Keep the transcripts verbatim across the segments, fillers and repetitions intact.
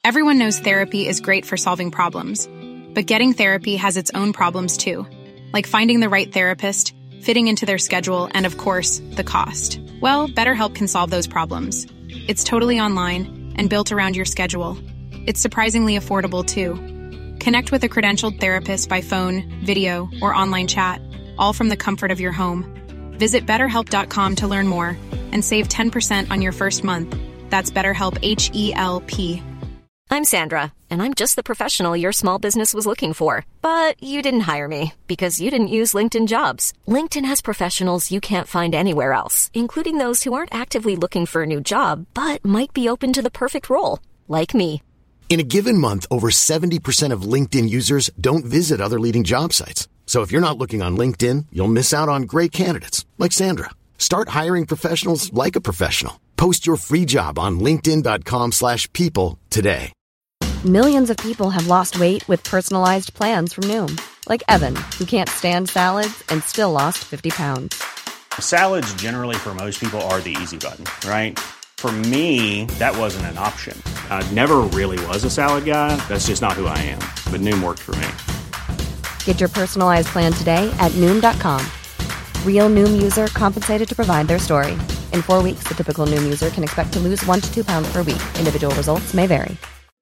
Everyone knows therapy is great for solving problems, but getting therapy has its own problems too, like finding the right therapist, fitting into their schedule, and of course, the cost. Well, BetterHelp can solve those problems. It's totally online and built around your schedule. It's surprisingly affordable too. Connect with a credentialed therapist by phone, video, or online chat, all from the comfort of your home. Visit better help dot com to learn more and save ten percent on your first month. That's BetterHelp, H E L P. I'm Sandra, and I'm just the professional your small business was looking for. But you didn't hire me because you didn't use LinkedIn Jobs. LinkedIn has professionals you can't find anywhere else, including those who aren't actively looking for a new job, but might be open to the perfect role, like me. In a given month, over seventy percent of LinkedIn users don't visit other leading job sites. So if you're not looking on LinkedIn, you'll miss out on great candidates like Sandra. Start hiring professionals like a professional. Post your free job on linkedin dot com slash people today. Millions of people have lost weight with personalized plans from Noom. Like Evan, who can't stand salads and still lost fifty pounds. Salads generally for most people are the easy button, right? For me, that wasn't an option. I never really was a salad guy. That's just not who I am. But Noom worked for me. Get your personalized plan today at Noom dot com. Real Noom user compensated to provide their story. In four weeks, the typical Noom user can expect to lose one to two pounds per week. Individual results may vary.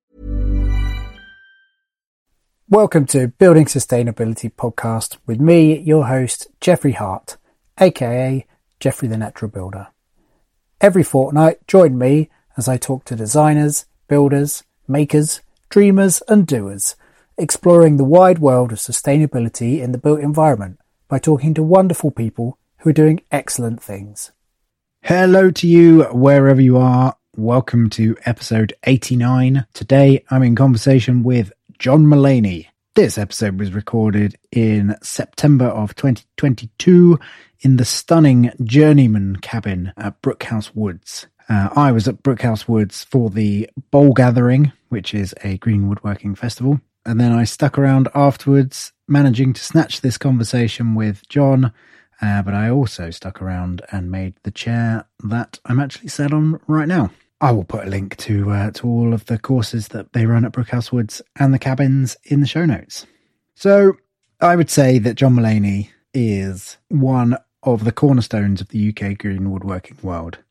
Welcome to Building Sustainability Podcast with me, your host, Jeffrey Hart, aka Jeffrey the Natural Builder. Every fortnight, join me as I talk to designers, builders, makers, dreamers and doers, exploring the wide world of sustainability in the built environment by talking to wonderful people who are doing excellent things. Hello to you, wherever you are. Welcome to episode eighty-nine. Today, I'm in conversation with John Mullaney. This episode was recorded in September of twenty twenty-two in the stunning Journeyman cabin at Brookhouse Woods. Uh, I was at Brookhouse Woods for the Bowl Gathering, which is a green woodworking festival. And then I stuck around afterwards, managing to snatch this conversation with John. Uh, but I also stuck around and made the chair that I'm actually sat on right now. I will put a link to uh, to all of the courses that they run at Brookhouse Woods and the cabins in the show notes. So I would say that John Mullaney is one of the cornerstones of the U K green woodworking world.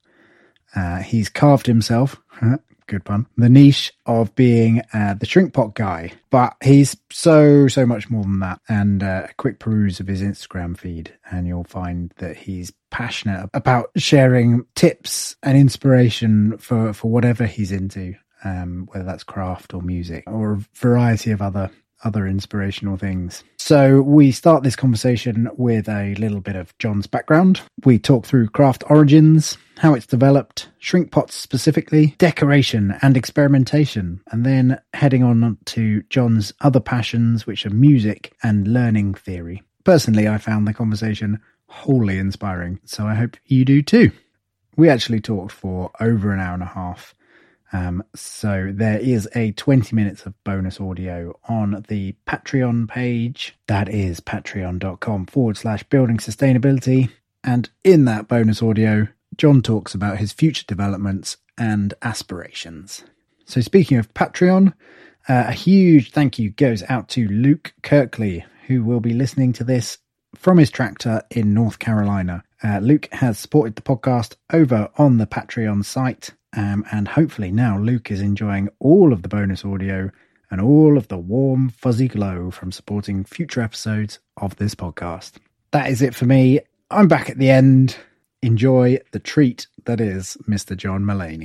Uh, he's carved himself, good pun, the niche of being uh, the shrink pot guy, but he's so, so much more than that. And uh, a quick peruse of his Instagram feed and you'll find that he's passionate about sharing tips and inspiration for, for whatever he's into, um, whether that's craft or music or a variety of other other inspirational things. So we start this conversation with a little bit of John's background. We talk through craft origins, how it's developed, shrink pots specifically, decoration and experimentation, and then heading on to John's other passions, which are music and learning theory. Personally, I found the conversation wholly inspiring, so I hope you do too. We actually talked for over an hour and a half. Um, so there is a twenty minutes of bonus audio on the Patreon page. That is patreon.com forward slash building sustainability. And in that bonus audio, John talks about his future developments and aspirations. So speaking of Patreon, uh, a huge thank you goes out to Luke Kirkley, who will be listening to this from his tractor in North Carolina. Uh, Luke has supported the podcast over on the Patreon site. Um, and hopefully now Luke is enjoying all of the bonus audio and all of the warm, fuzzy glow from supporting future episodes of this podcast. That is it for me. I'm back at the end. Enjoy the treat that is Mister John Mullaney.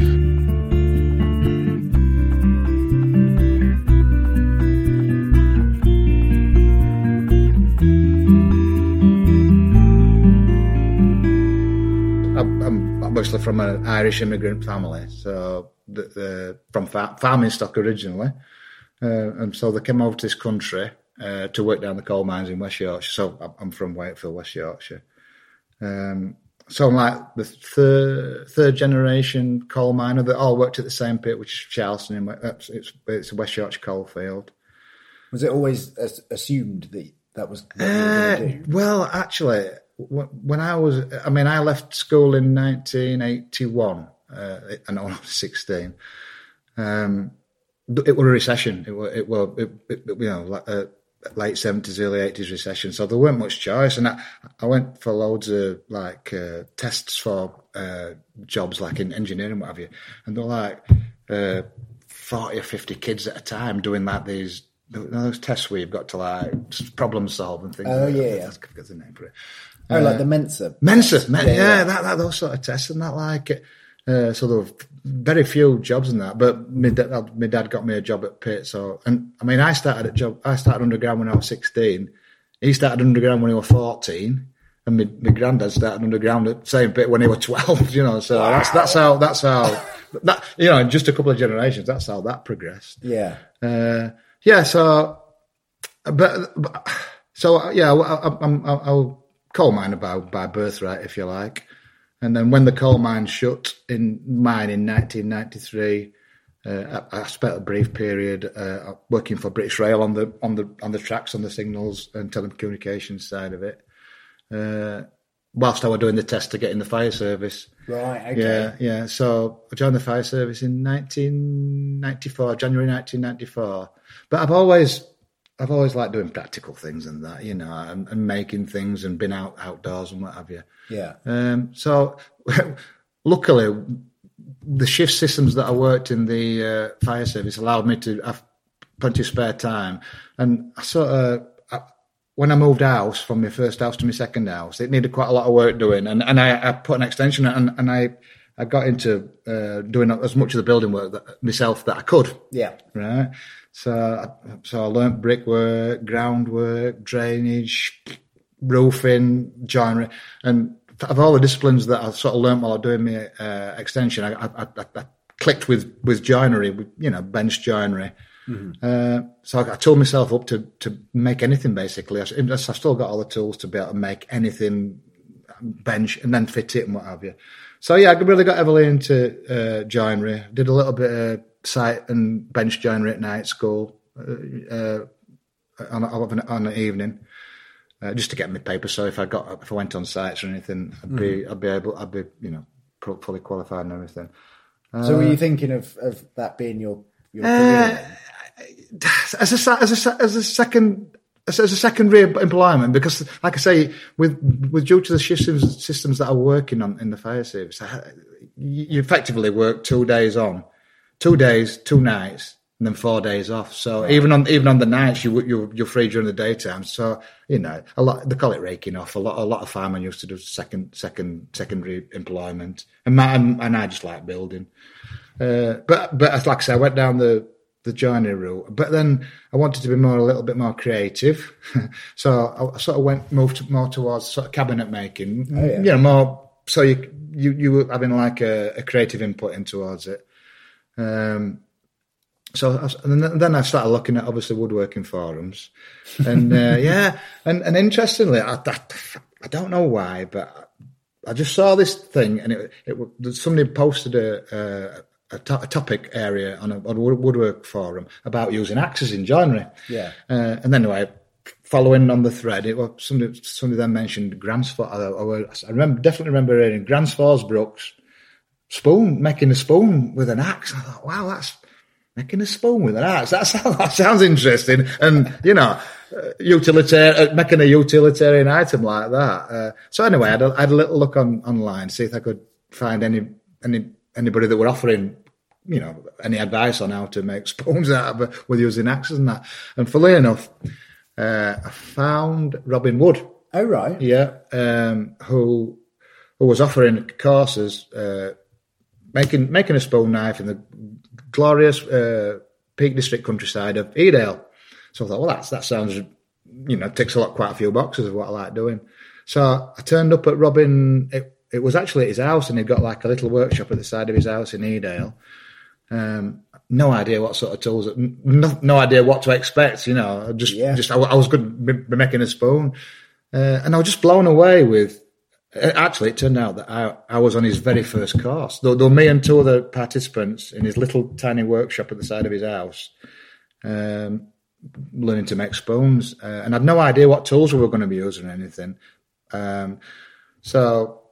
Obviously from an Irish immigrant family, so the, the, from fa- farming stock originally, uh, and so they came over to this country uh, to work down the coal mines in West Yorkshire. So I'm from Wakefield, West Yorkshire. Um, so I'm like the third third generation coal miner that all worked at the same pit, which is Charleston. In, it's, it's, it's a West Yorkshire coal field. Was it always assumed that that was what uh, you were going to do? Well, actually, when I was, I mean, I left school in nineteen eighty-one, uh, and I was sixteen. Um, it was a recession. It was, it was, it, it, you know, like a late seventies, early eighties recession. So there weren't much choice. And I, I went for loads of like uh, tests for uh, jobs like in engineering, what have you. And they're like uh, forty or fifty kids at a time doing like these, those tests where you've got to like problem solve and things. Oh, like yeah, that. yeah. That's, that's the name for it. Oh, uh, like the Mensa. Mensa, men, yeah, yeah, yeah. That, that, those sort of tests and that like, uh, sort of very few jobs in that. But my dad, my dad got me a job at Pitt. So, and I mean, I started at job, I started underground when I was sixteen. He started underground when he was fourteen. And my, my granddad started underground at the same Pitt when he was twelve, you know. So wow. that's, that's how, that's how, that, you know, in just a couple of generations, that's how that progressed. Yeah. Uh, yeah. So, but, but so, yeah, I, I, I'm, I'll, coal miner by, by birthright, if you like. And then when the coal mine shut in mine in nineteen ninety-three, uh, I, I spent a brief period uh, working for British Rail on the on the on the tracks, on the signals and telecommunications side of it. Uh, whilst I was doing the test to get in the fire service. Right. Okay. Yeah, yeah. So I joined the fire service in nineteen ninety-four, January nineteen ninety-four. But I've always I've always liked doing practical things and that, you know, and, and making things and been out outdoors and what have you. Yeah. Um, so luckily, the shift systems that I worked in the uh, fire service allowed me to have plenty of spare time. And I sort of, I, when I moved house from my first house to my second house, it needed quite a lot of work doing. And, and I, I put an extension and, and I, I got into uh, doing as much of the building work that, myself that I could. Yeah. Right. So, so I learnt brickwork, groundwork, drainage, roofing, joinery, and of all the disciplines that I sort of learnt while doing my uh, extension, I, I, I, I clicked with with joinery, with, you know, bench joinery. Mm-hmm. Uh, so I, I told myself up to to make anything basically. I, I've still got all the tools to be able to make anything, bench, and then fit it and what have you. So yeah, I really got heavily into uh, joinery. Did a little bit of site and bench joinery at night school uh, uh, on, on, on an evening, uh, just to get my paper. So if I got if I went on sites or anything, I'd be mm. I'd be able I'd be you know fully qualified and everything. Uh, so were you thinking of, of that being your your career? Uh, as a as a as a second. As a secondary employment, because, like I say, with with due to the systems systems that are working on in the fire service, I, you effectively work two days on, two days, two nights, and then four days off. So right. even on even on the nights, you you you're free during the daytime. So you know, a lot they call it raking off. A lot a lot of firemen used to do second second secondary employment, and my, and, and I just like building. Uh, but but like I say, I went down the. the joinery route, but then I wanted to be more a little bit more creative, so I sort of went moved more towards sort of cabinet making. Oh, yeah. You know, more so you you you were having like a, a creative input in towards it. Um, so I, and then I started looking at obviously woodworking forums, and uh, yeah, and and interestingly, I, I I don't know why, but I just saw this thing, and it it somebody posted a. a A, to- a topic area on a, on a woodwork forum about using axes in joinery. Yeah. Uh, and then anyway, following on the thread, it was somebody, somebody then mentioned Gransford. I, I, I remember, definitely remember hearing Gransfors-Brooks spoon, making a spoon with an axe. I thought, wow, that's making a spoon with an axe. That sounds, that sounds interesting. And, you know, uh, utilitarian, making a utilitarian item like that. Uh, so anyway, I had, a, I had a little look on online, see if I could find any, any, anybody that were offering, you know, any advice on how to make spoons out of it with using axes and that. And funnily enough, uh, I found Robin Wood. Oh, right. Yeah. Um, who, who was offering courses, uh, making, making a spoon knife in the glorious, uh, Peak District countryside of Edale. So I thought, well, that's, that sounds, you know, ticks a lot, quite a few boxes of what I like doing. So I turned up at Robin, it, It was actually at his house, and he'd got like a little workshop at the side of his house in Edale. Um, no idea what sort of tools, no, no idea what to expect. You know, just, yeah. just I, I was good at making a spoon, uh, and I was just blown away with. Actually, it turned out that I, I was on his very first course. Though, though me and two other participants in his little tiny workshop at the side of his house, um, learning to make spoons, uh, and I had no idea what tools we were going to be using or anything. Um, so.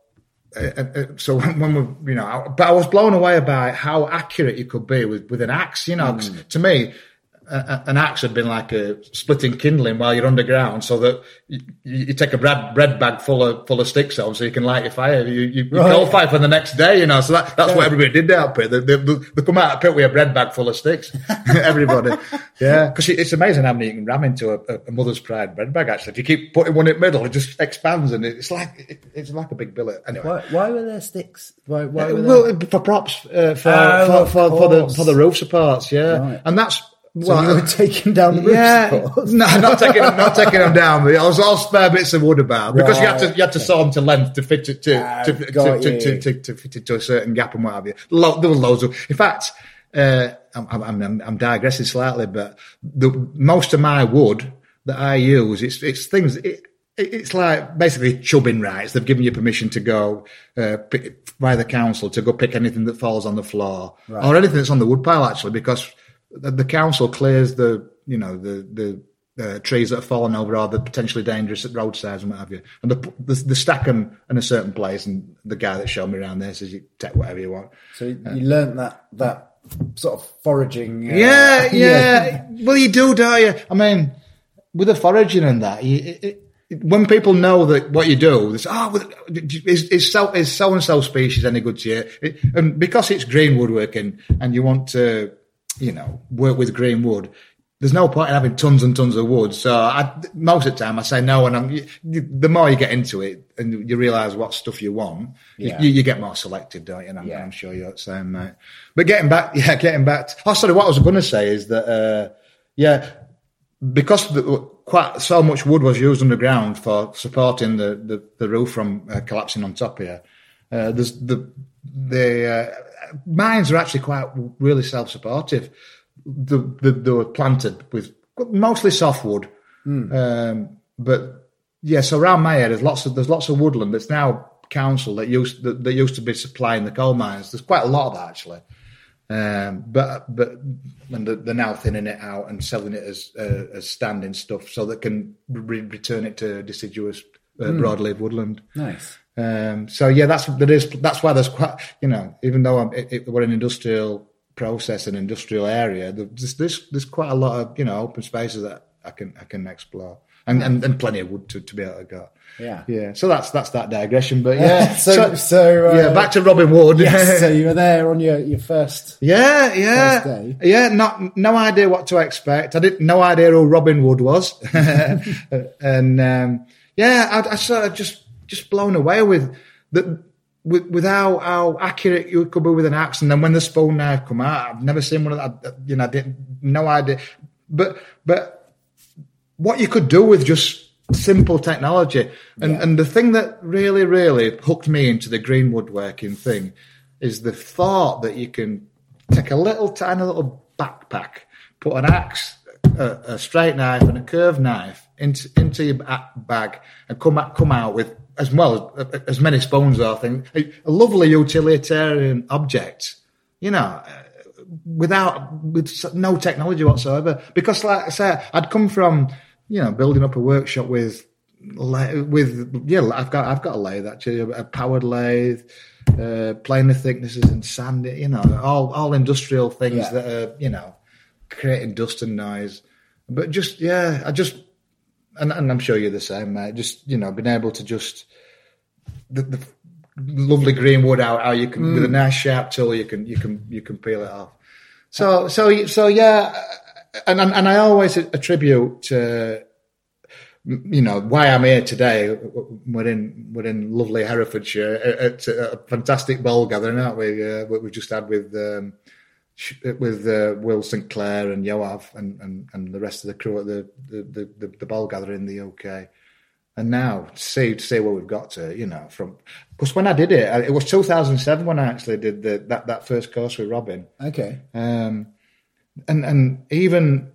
uh, uh, so when we, you know, I, but I was blown away by how accurate you could be with, with an axe. You know, 'cause to me, a, an axe had been like a splitting kindling while you're underground, so that you, you take a bread, bread bag full of full of sticks home, so you can light your fire. You, you, you right. coal fire for the next day, you know. So that, that's yeah. what everybody did out pit. They, they, they come out of the pit with a bread bag full of sticks. Everybody, yeah, because it's amazing how many you can ram into a, a mother's pride bread bag. Actually, if you keep putting one in the middle, it just expands, and it's like it, it's like a big billet. Anyway, why, why were there sticks? Why, why were well, there... for props, uh, for, oh, for, for, for the for the roof supports, yeah, right. and that's. So well, you were taking down the roof yeah, supports? No, not taking them, not taking them down. But I was all spare bits of wood about because right. you had to you had to saw them to length to fit it to uh, to, to, to, to, to, to fit it to a certain gap and what have you. Lo- there were loads of. In fact, uh, I'm, I'm I'm I'm digressing slightly, but the most of my wood that I use, it's it's things. It, It's like basically chubbing rights. They've given you permission to go uh, pick, by the council to go pick anything that falls on the floor right. or anything that's on the woodpile, actually, because the, the council clears the, you know, the the uh, trees that have fallen over or the potentially dangerous at roadsides and what have you. And they, they, they stack them in a certain place, and the guy that showed me around there says you take whatever you want. So you uh, learnt that that sort of foraging. Uh, yeah, yeah, yeah. Well, you do, don't you? I mean, with the foraging and that, you, it, when people know that what you do, they say, oh, is, is so is so and so species any good to you? It, and because it's green woodworking, and you want to, you know, work with green wood, there's no point in having tons and tons of wood. So I, most of the time I say no, and I'm, you, the more you get into it and you realise what stuff you want, yeah. you, you get more selective, don't you? And I'm, yeah. I'm sure you're the same, mate. But getting back, yeah, getting back. To, oh, sorry, what I was going to say is that, uh, yeah, because the, quite so much wood was used underground for supporting the, the, the roof from uh, collapsing on top here. Uh, there's the the uh, mines are actually quite really self-supportive. The, the, they were planted with mostly softwood, mm. um, but yeah. So around my area, there's lots of there's lots of woodland that's now council that used that, that used to be supplying the coal mines. There's quite a lot of that actually, um, but but and they're now thinning it out and selling it as uh, as standing stuff so they can re- return it to deciduous uh, mm. broadleaf woodland. Nice. Um, so yeah, that's there is that's why there's quite you know even though I'm, it, it, we're an industrial process and industrial area, there's, there's there's quite a lot of you know open spaces that I can I can explore and and, and plenty of wood to, to be able to go. Yeah, yeah. So that's that's that digression, but yeah. so so, so uh, yeah, back to Robin Wood. Yes, so you were there on your, your first yeah yeah first day. yeah. Not no idea what to expect. I didn't no idea who Robin Wood was, and um, yeah, I, I sort of just just blown away with the. With, with how, how accurate you could be with an axe, and then when the spoon knife come out, I've never seen one of that. You know, I didn't no idea. But but what you could do with just simple technology, and yeah. and the thing that really really hooked me into the green woodworking thing is the thought that you can take a little tiny little backpack, put an axe, a, a straight knife, and a curved knife into into your bag, and come out, come out with. As well as, as many spoons or things, a lovely utilitarian object, you know, without with no technology whatsoever. Because, like I said, I'd come from, you know, building up a workshop with, with yeah, I've got I've got a lathe actually, a powered lathe, uh, planer thicknesses and sand, you know, all all industrial things yeah. that are, you know, creating dust and noise. But just yeah, I just. And, and I'm sure you're the same, mate. Just, you know, being able to just the, the lovely green wood out, how you can mm. with a nice sharp tool, you can you can you can peel it off. So so so yeah, and and, and I always attribute to, you know, why I'm here today. We're in we're in lovely Herefordshire at a fantastic bowl gathering, aren't we? Uh, what we just had with. Um, with uh, Will Saint Clair and Yoav and, and, and the rest of the crew at the the, the, the ball gathering in the U K. And now to see to see where we've got to, you know, from because when I did it, it was two thousand seven when I actually did the, that that first course with Robin. Okay. Um, and and even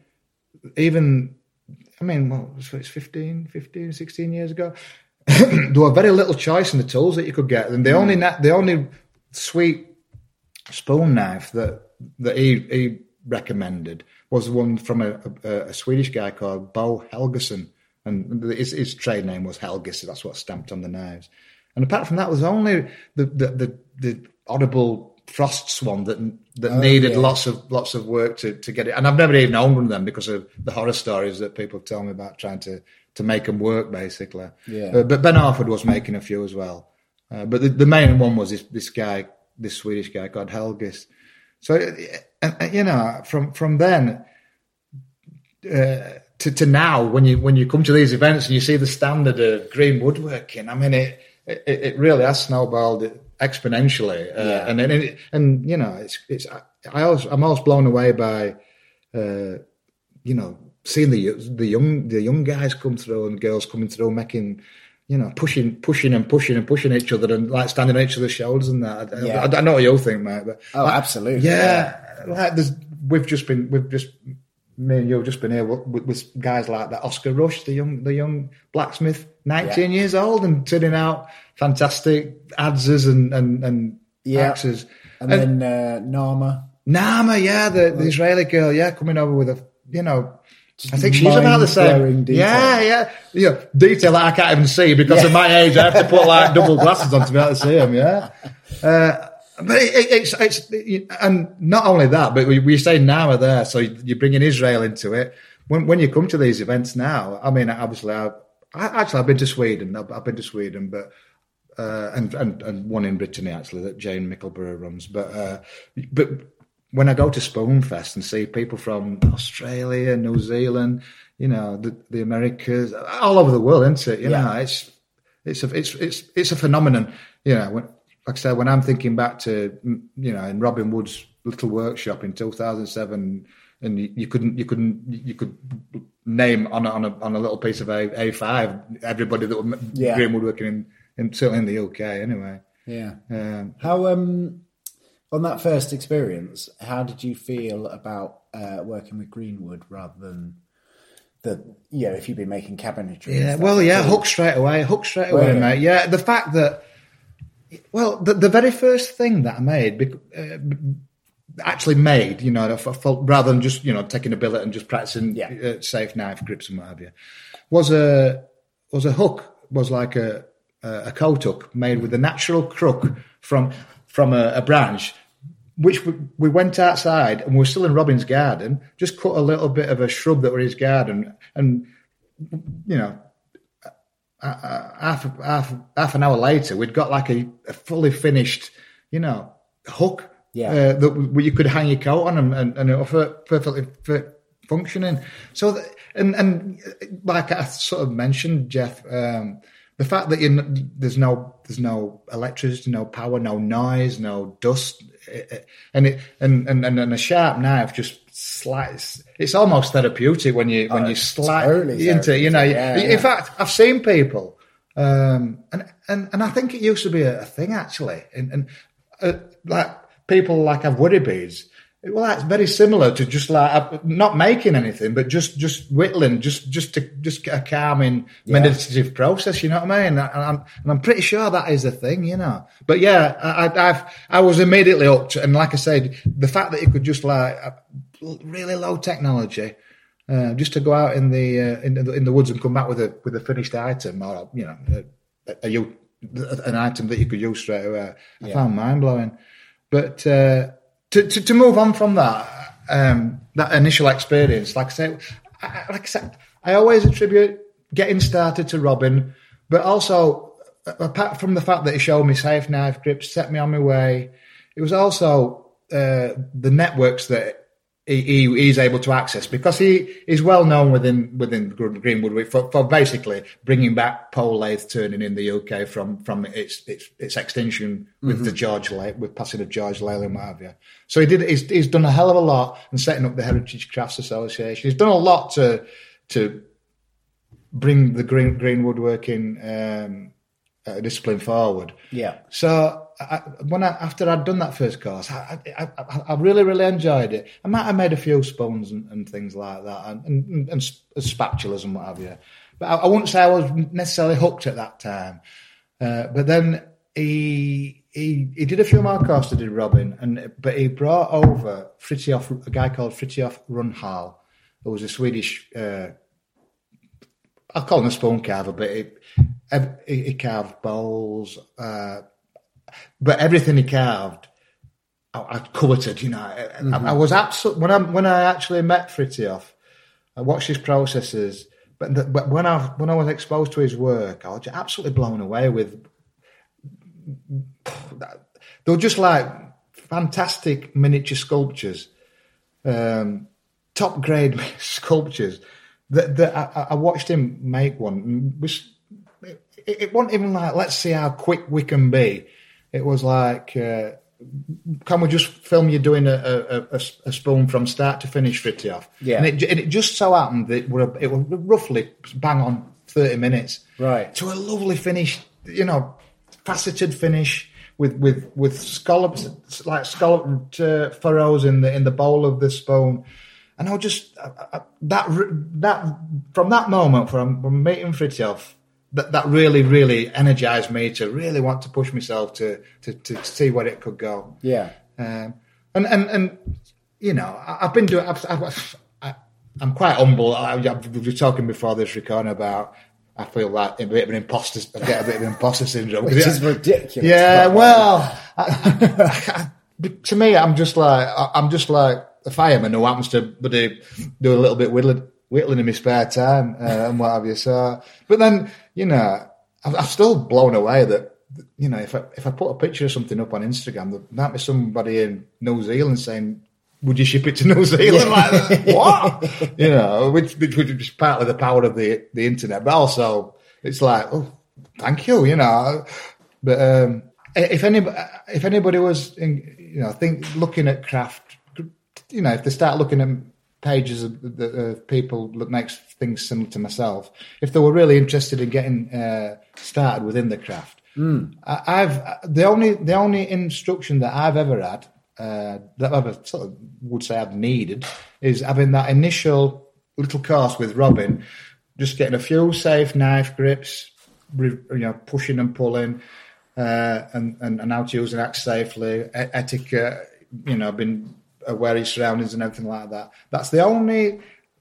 even I mean, well, it's fifteen, fifteen, sixteen years ago. There were very little choice in the tools that you could get, and the mm. only the only sweet spoon knife that. that he, he recommended was one from a, a, a Swedish guy called Bo Helgesson, and his, his trade name was Helges. That's what's stamped on the knives. And apart from that, was only the the the, the audible Frost Swan that that oh, needed yeah. lots of lots of work to, to get it. And I've never even owned one of them because of the horror stories that people tell me about trying to, to make them work, basically. Yeah. Uh, but Ben Harford was making a few as well. Uh, but the, the main one was this, this guy, this Swedish guy called Helgis. So, and, and, you know, from from then uh, to to now, when you when you come to these events and you see the standard of green woodworking, I mean, it it, it really has snowballed exponentially, uh, yeah. and and it, and you know, it's it's I always I'm always blown away by, uh, you know, seeing the the young the young guys come through and girls coming through making. You know, pushing, pushing, and pushing, and pushing each other, and like standing on each other's shoulders, and that. I, yeah. I, I know what you think, mate. But oh, like, absolutely. Yeah, yeah. Like there's, we've just been, we've just, me and you've just been here with, with guys like that. Oscar Rush, the young, the young blacksmith, nineteen yeah. years old, and turning out fantastic adzes and and and yeah. axes. And, and then uh, Nama, Nama, yeah, the, the Israeli girl, yeah, coming over with a, you know. Just I think she's about the same. Detail. Yeah, yeah, yeah. Detail that I can't even see because yeah. of my age. I have to put like double glasses on to be able to see them. Yeah, uh, but it, it, it's it's and not only that, but we, we say now there, so you're bringing Israel into it. When when you come to these events now, I mean, obviously, I, I actually I've been to Sweden. I've, I've been to Sweden, but uh, and and and one in Brittany actually that Jane Mickleborough runs. But uh, but. When I go to Spoonfest and see people from Australia, New Zealand, you know, the, the Americas, all over the world, isn't it? You yeah. know, it's it's a it's it's it's a phenomenon. You know, when, like I said, when I'm thinking back to, you know, in Robin Wood's little workshop in two thousand seven, and you, you couldn't you couldn't you could name on a, on a on a little piece of A five everybody that was yeah. green woodworking in, in certainly in the U K anyway. Yeah. Um, How um. On that first experience, how did you feel about uh, working with Greenwood rather than the, you know, if you've been making cabinetry? Yeah, well, yeah, hook straight away, hook straight away, well, mate. Yeah, the fact that, well, the, the very first thing that I made, uh, actually made, you know, rather than just, you know, taking a billet and just practicing yeah. uh, safe knife grips and what have you, was a was a hook, was like a a coat hook made with a natural crook from. from a, a branch, which we, we went outside and we were still in Robin's garden, just cut a little bit of a shrub that were his garden, and, you know, half, half, half an hour later, we'd got like a, a fully finished, you know, hook yeah. uh, that where you could hang your coat on and, and, and it was perfectly functioning. So, that, and, and like I sort of mentioned, Jeff, um, the fact that you, there's no there's no electricity, no power, no noise, no dust, and it and and, and a sharp knife just slides. It's almost therapeutic when you when oh, you slide totally into it. You know, yeah, in yeah. fact, I've seen people, um, and and and I think it used to be a, a thing actually, and, and uh, like people like have worry beads. Well, that's very similar to just like not making anything, but just, just whittling, just just to just get a calming yeah. meditative process. You know what I mean? And I'm and I'm pretty sure that is a thing, you know. But yeah, I I've, I was immediately hooked, and like I said, the fact that you could just like really low technology, uh, just to go out in the uh, in the in the woods and come back with a with a finished item, or you know, a, a, a, an item that you could use straight away. I yeah. found mind blowing, but. Uh, To, to to move on from that um, that initial experience, like I say, I, like I said, I always attribute getting started to Robin, but also apart from the fact that he showed me safe knife grips, set me on my way, it was also uh, the networks that he, he, he's able to access, because he is well known within within Greenwood for, for basically bringing back pole lathe turning in the U K from from its its, its extinction with mm-hmm. the George lathe, with passing of George lathe and what have you. So he did. He's, he's done a hell of a lot in setting up the Heritage Crafts Association. He's done a lot to to bring the green green woodworking um, uh, discipline forward. Yeah. So. I, when I, after I'd done that first course, I, I, I, I really, really enjoyed it. I might have made a few spoons and, and things like that, and, and, and spatulas and what have you. But I, I wouldn't say I was necessarily hooked at that time. Uh, but then he he he did a few more courses, did Robin, and but he brought over Fritiof, a guy called Fritiof Runhal, who was a Swedish. Uh, I'll call him a spoon carver, but it, he, he carved bowls, uh, but everything he carved, I, I coveted. You know, mm-hmm. I, I was absolutely when I when I actually met Fritjof, I watched his processes. But the, but when I when I was exposed to his work, I was absolutely blown away with. They were just like fantastic miniature sculptures, um, top grade sculptures. That, that I, I watched him make one. It, was, it, it wasn't even like, let's see how quick we can be. It was like, uh, can we just film you doing a, a, a, a spoon from start to finish, Fritjof? Yeah. And it, and it just so happened that it was, it was roughly bang on thirty minutes. Right. To a lovely finish, you know, faceted finish with with with scallops, like scalloped uh, furrows in the in the bowl of the spoon. And I was just I, I, that that from that moment from, from meeting Fritjof, that that really really energized me to really want to push myself to to, to see where it could go. Yeah. Um, and and and you know, I, I've been doing. I've, I've, I, I'm quite humble. I, I've been talking before this recording about. I feel like a bit of an imposter. I get a bit of an imposter syndrome, which is ridiculous. Yeah, well, I, I, to me, I'm just like I'm just like a fireman who happens to do a little bit whittling, whittling in my spare time uh, and what have you. So, but then you know, I'm, I'm still blown away that you know if I if I put a picture of something up on Instagram, there might be somebody in New Zealand saying, would you ship it to New Zealand? Like, what? You know, which, which is partly the power of the, the internet, but also it's like, oh, thank you, you know. But um, if anybody, if anybody was, in, you know, think looking at craft, you know, if they start looking at pages of, of people that makes things similar to myself, if they were really interested in getting uh, started within the craft, mm. I, I've the only the only instruction that I've ever had. Uh, that I sort of would say I've needed is having that initial little course with Robin, just getting a few safe knife grips, you know, pushing and pulling, uh, and, and, and how to use an axe safely, etiquette, you know, being aware of your surroundings and everything like that. That's the only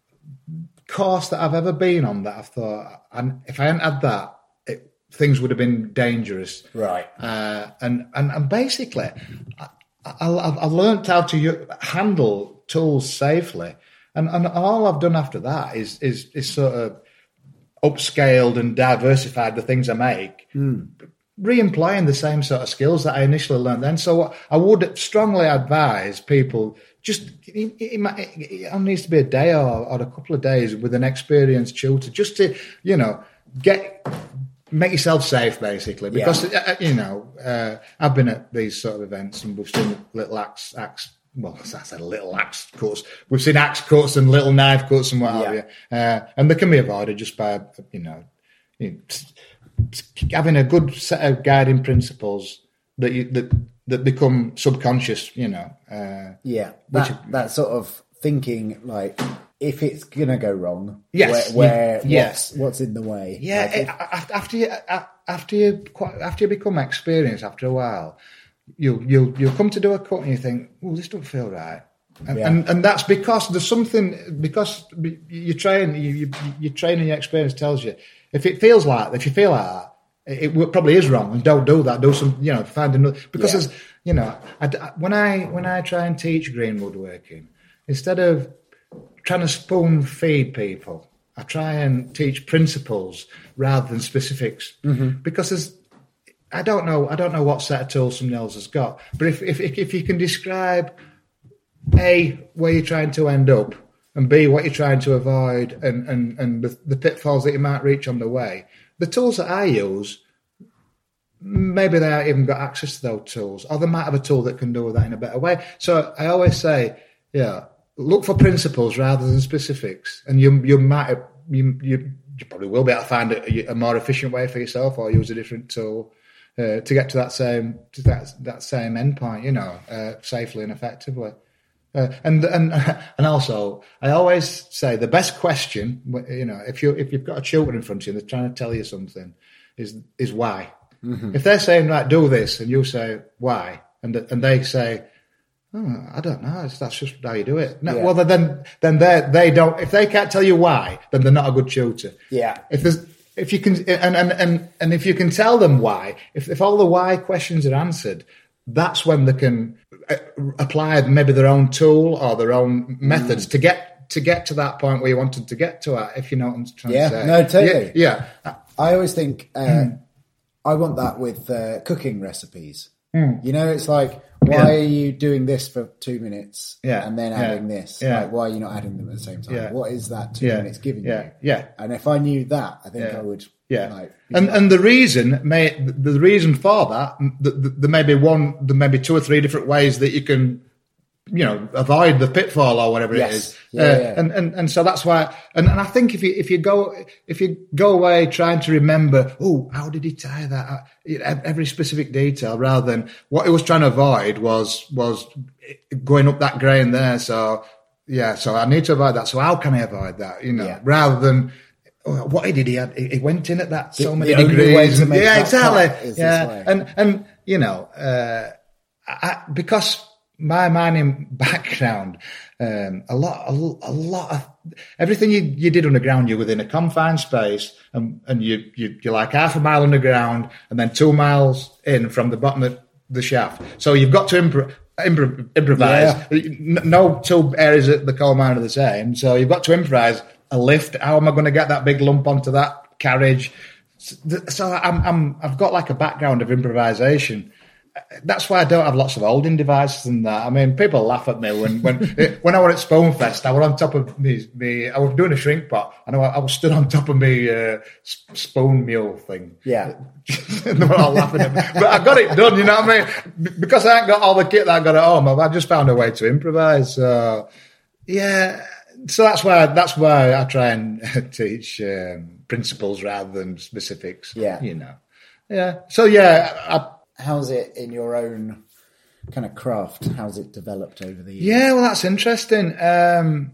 course that I've ever been on that I've thought, and if I hadn't had that, it, things would have been dangerous. Right. Uh, and, and, and basically, I, I, I learned how to handle tools safely, and, and all I've done after that is is is sort of upscaled and diversified the things I make, mm. re-employing the same sort of skills that I initially learned then. So I would strongly advise people just it, it, it only needs to be a day or, or a couple of days with an experienced tutor, just to you know get. Make yourself safe, basically, because yeah. you know uh, I've been at these sort of events and we've seen little axe, axe. Well, I said little axe cuts. We've seen axe cuts and little knife cuts and what have you, uh, and they can be avoided just by you know, you know having a good set of guiding principles that you that that become subconscious. You know, uh, yeah, that which, that sort of thinking like. If it's gonna go wrong, yes, where, where yes, what's, what's in the way? Yeah, like if, it, after you after you after you become experienced, after a while, you you you'll come to do a cut and you think, "Oh, this don't feel right," and, yeah. and and that's because there's something because you train you you, you train and your experience tells you if it feels like if you feel like that, it, it probably is wrong, and don't do that. Do some you know find another because yeah. there's you know I, when I when I try and teach green woodworking instead of trying to spoon feed people, I try and teach principles rather than specifics mm-hmm. because there's, I don't know, I don't know what set of tools somebody else has got, but if if if you can describe A, where you're trying to end up, and B, what you're trying to avoid, and and and the, the pitfalls that you might reach on the way, the tools that I use, maybe they haven't even got access to those tools, or they might have a tool that can do that in a better way. So I always say, yeah. Look for principles rather than specifics, and you you might you you, you probably will be able to find a, a more efficient way for yourself, or use a different tool uh, to get to that same to that that same endpoint, you know, uh, safely and effectively. Uh, and and and also, I always say the best question, you know, if you if you've got a tutor in front of you and they're trying to tell you something, is is why. Mm-hmm. If they're saying right, do this, and you say why, and and they say. Oh, I don't know. That's just how you do it. No, yeah. Well, then, then they they don't. If they can't tell you why, then they're not a good tutor. Yeah. If there's if you can, and, and, and, and if you can tell them why, if, if all the why questions are answered, that's when they can apply maybe their own tool or their own methods mm. to get to get to that point where you wanted to get to. If you know what I'm trying yeah, to say. No, totally. Yeah, yeah. I always think uh, mm. I want that with uh, cooking recipes. Mm. You know, it's like, why yeah. are you doing this for two minutes yeah. and then adding yeah. this? Yeah. Like, why are you not adding them at the same time? Yeah. What is that two yeah. minutes giving yeah. you? Yeah. And if I knew that, I think yeah. I would. Yeah. Like, and and the reason may the reason for that, the, the, there may be one, there may be two or three different ways that you can, you know, avoid the pitfall or whatever yes. it is. Yeah, uh, yeah. And, and and so that's why. And, and I think if you if you go if you go away trying to remember, oh, how did he tie that? Every specific detail, rather than what he was trying to avoid was was going up that grain there. So yeah, so I need to avoid that. So how can I avoid that? You know, yeah. rather than. Oh, what he did, he had, he went in at that so the, many the degrees. Yeah, exactly. Yeah, and and you know, uh, I, because my mining background, um, a lot, a, a lot of everything you, you did underground, you're within a confined space, and and you, you you're like half a mile underground, and then two miles in from the bottom of the shaft. So you've got to improv. Impro- improvise. Yeah. No two areas of the coal mine are the same, so you've got to improvise. A lift. How am I going to get that big lump onto that carriage? So I'm, I'm, I've got like a background of improvisation. That's why I don't have lots of holding devices and that. I mean, people laugh at me when when when I was at Spoonfest. I was on top of me. me I was doing a shrink pot, and I, I was stood on top of me uh, spoon mule thing. Yeah, and they were all laughing at me. But I got it done. You know what I mean? Because I ain't got all the kit that I got at home. I just found a way to improvise. So yeah. So that's why that's why I try and teach um, principles rather than specifics. Yeah, you know. Yeah. So yeah. I, How's it in your own kind of craft? How's it developed over the years? Yeah, well, that's interesting. Um,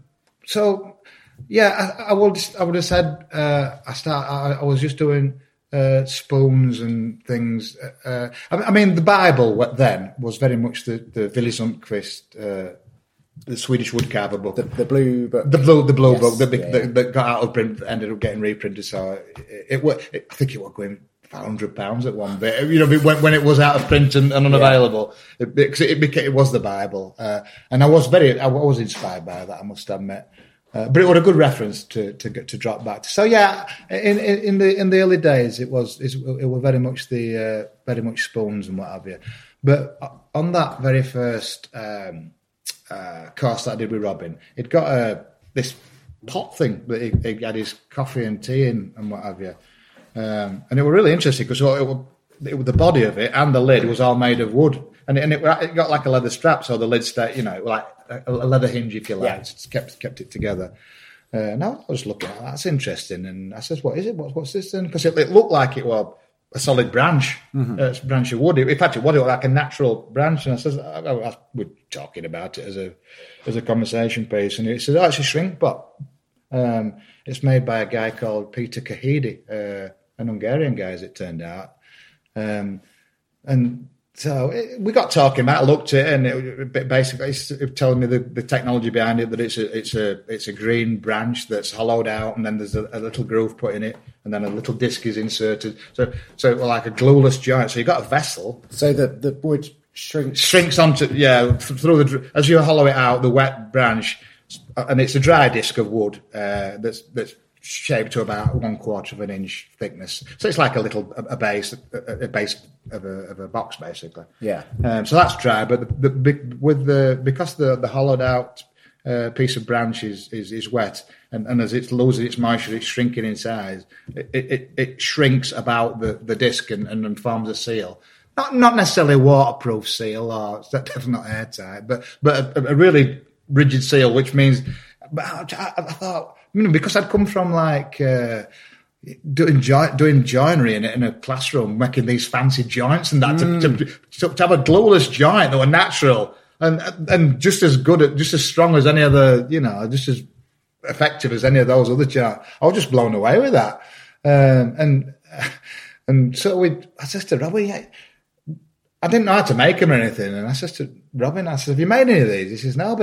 so yeah, I, I would I would have said uh, I start. I, I was just doing uh, spoons and things. Uh, I, I mean, the Bible then was very much the the Willy Sundqvist. Uh, The Swedish woodcarver book, the, the blue book, the blue, the blue yes, book that, yeah, that, yeah. that got out of print, ended up getting reprinted. So it, it, it I think it was going five hundred pounds at one bit. You know, when, when it was out of print and, and unavailable, yeah. it, it, it became it was the Bible, uh, and I was very, I was inspired by that. I must admit, uh, but it was a good reference to to get to drop back to. So yeah, in, in, in the in the early days, it was it was very much the uh, very much spoons and what have you. But on that very first. Um, Uh, course that I did with Robin, it got uh, this pot thing that he, he had his coffee and tea in and what have you, um, and it was really interesting because it, it, it, the body of it and the lid was all made of wood, and, it, and it, it got like a leather strap, so the lid stayed, you know, like a, a leather hinge if you like, yeah. It's kept kept it together. Uh, now I was looking at that, that's interesting, and I said, "What is it? What, what's this then?" Because it, it looked like it was a solid branch, mm-hmm. uh, branch of wood. In fact, it was like a natural branch. And I said, I, I, I, we're talking about it as a as a conversation piece, and it said, "Oh, it's a shrink pot. Um, it's made by a guy called Peter Kahidi, uh, an Hungarian guy, as it turned out." Um, and so it, we got talking about it, I looked at it, and it, basically it's telling me the, the technology behind it, that it's a it's a it's a green branch that's hollowed out, and then there's a, a little groove put in it, and then a little disc is inserted. So so it was like a glueless joint. So you got a vessel. So the, the wood shrinks shrinks onto yeah through the as you hollow it out, the wet branch, and it's a dry disc of wood uh, that's that's shaped to about one quarter of an inch thickness. So it's like a little a, a base a, a base of a of a box basically. Yeah. Um, so that's dry, but the, the, with the because the the hollowed out uh, piece of branch is is, is wet, and, and as it's losing its moisture, it's shrinking in size. It it, it shrinks about the, the disc and, and forms a seal. Not not necessarily a waterproof seal, or it's definitely not airtight, but but a, a really rigid seal, which means. But I, I thought, you know, because I'd come from like uh, doing jo- doing joinery in, in a classroom, making these fancy joints and that, mm. to, to, to have a glueless joint that were natural and and just as good, at, just as strong as any other, you know, just as effective as any of those other joints. I was just blown away with that, um, and and so we, I said to Robin, yeah, I didn't know how to make them or anything, and I said to Robin, I said, "Have you made any of these?" He says, "No, but I,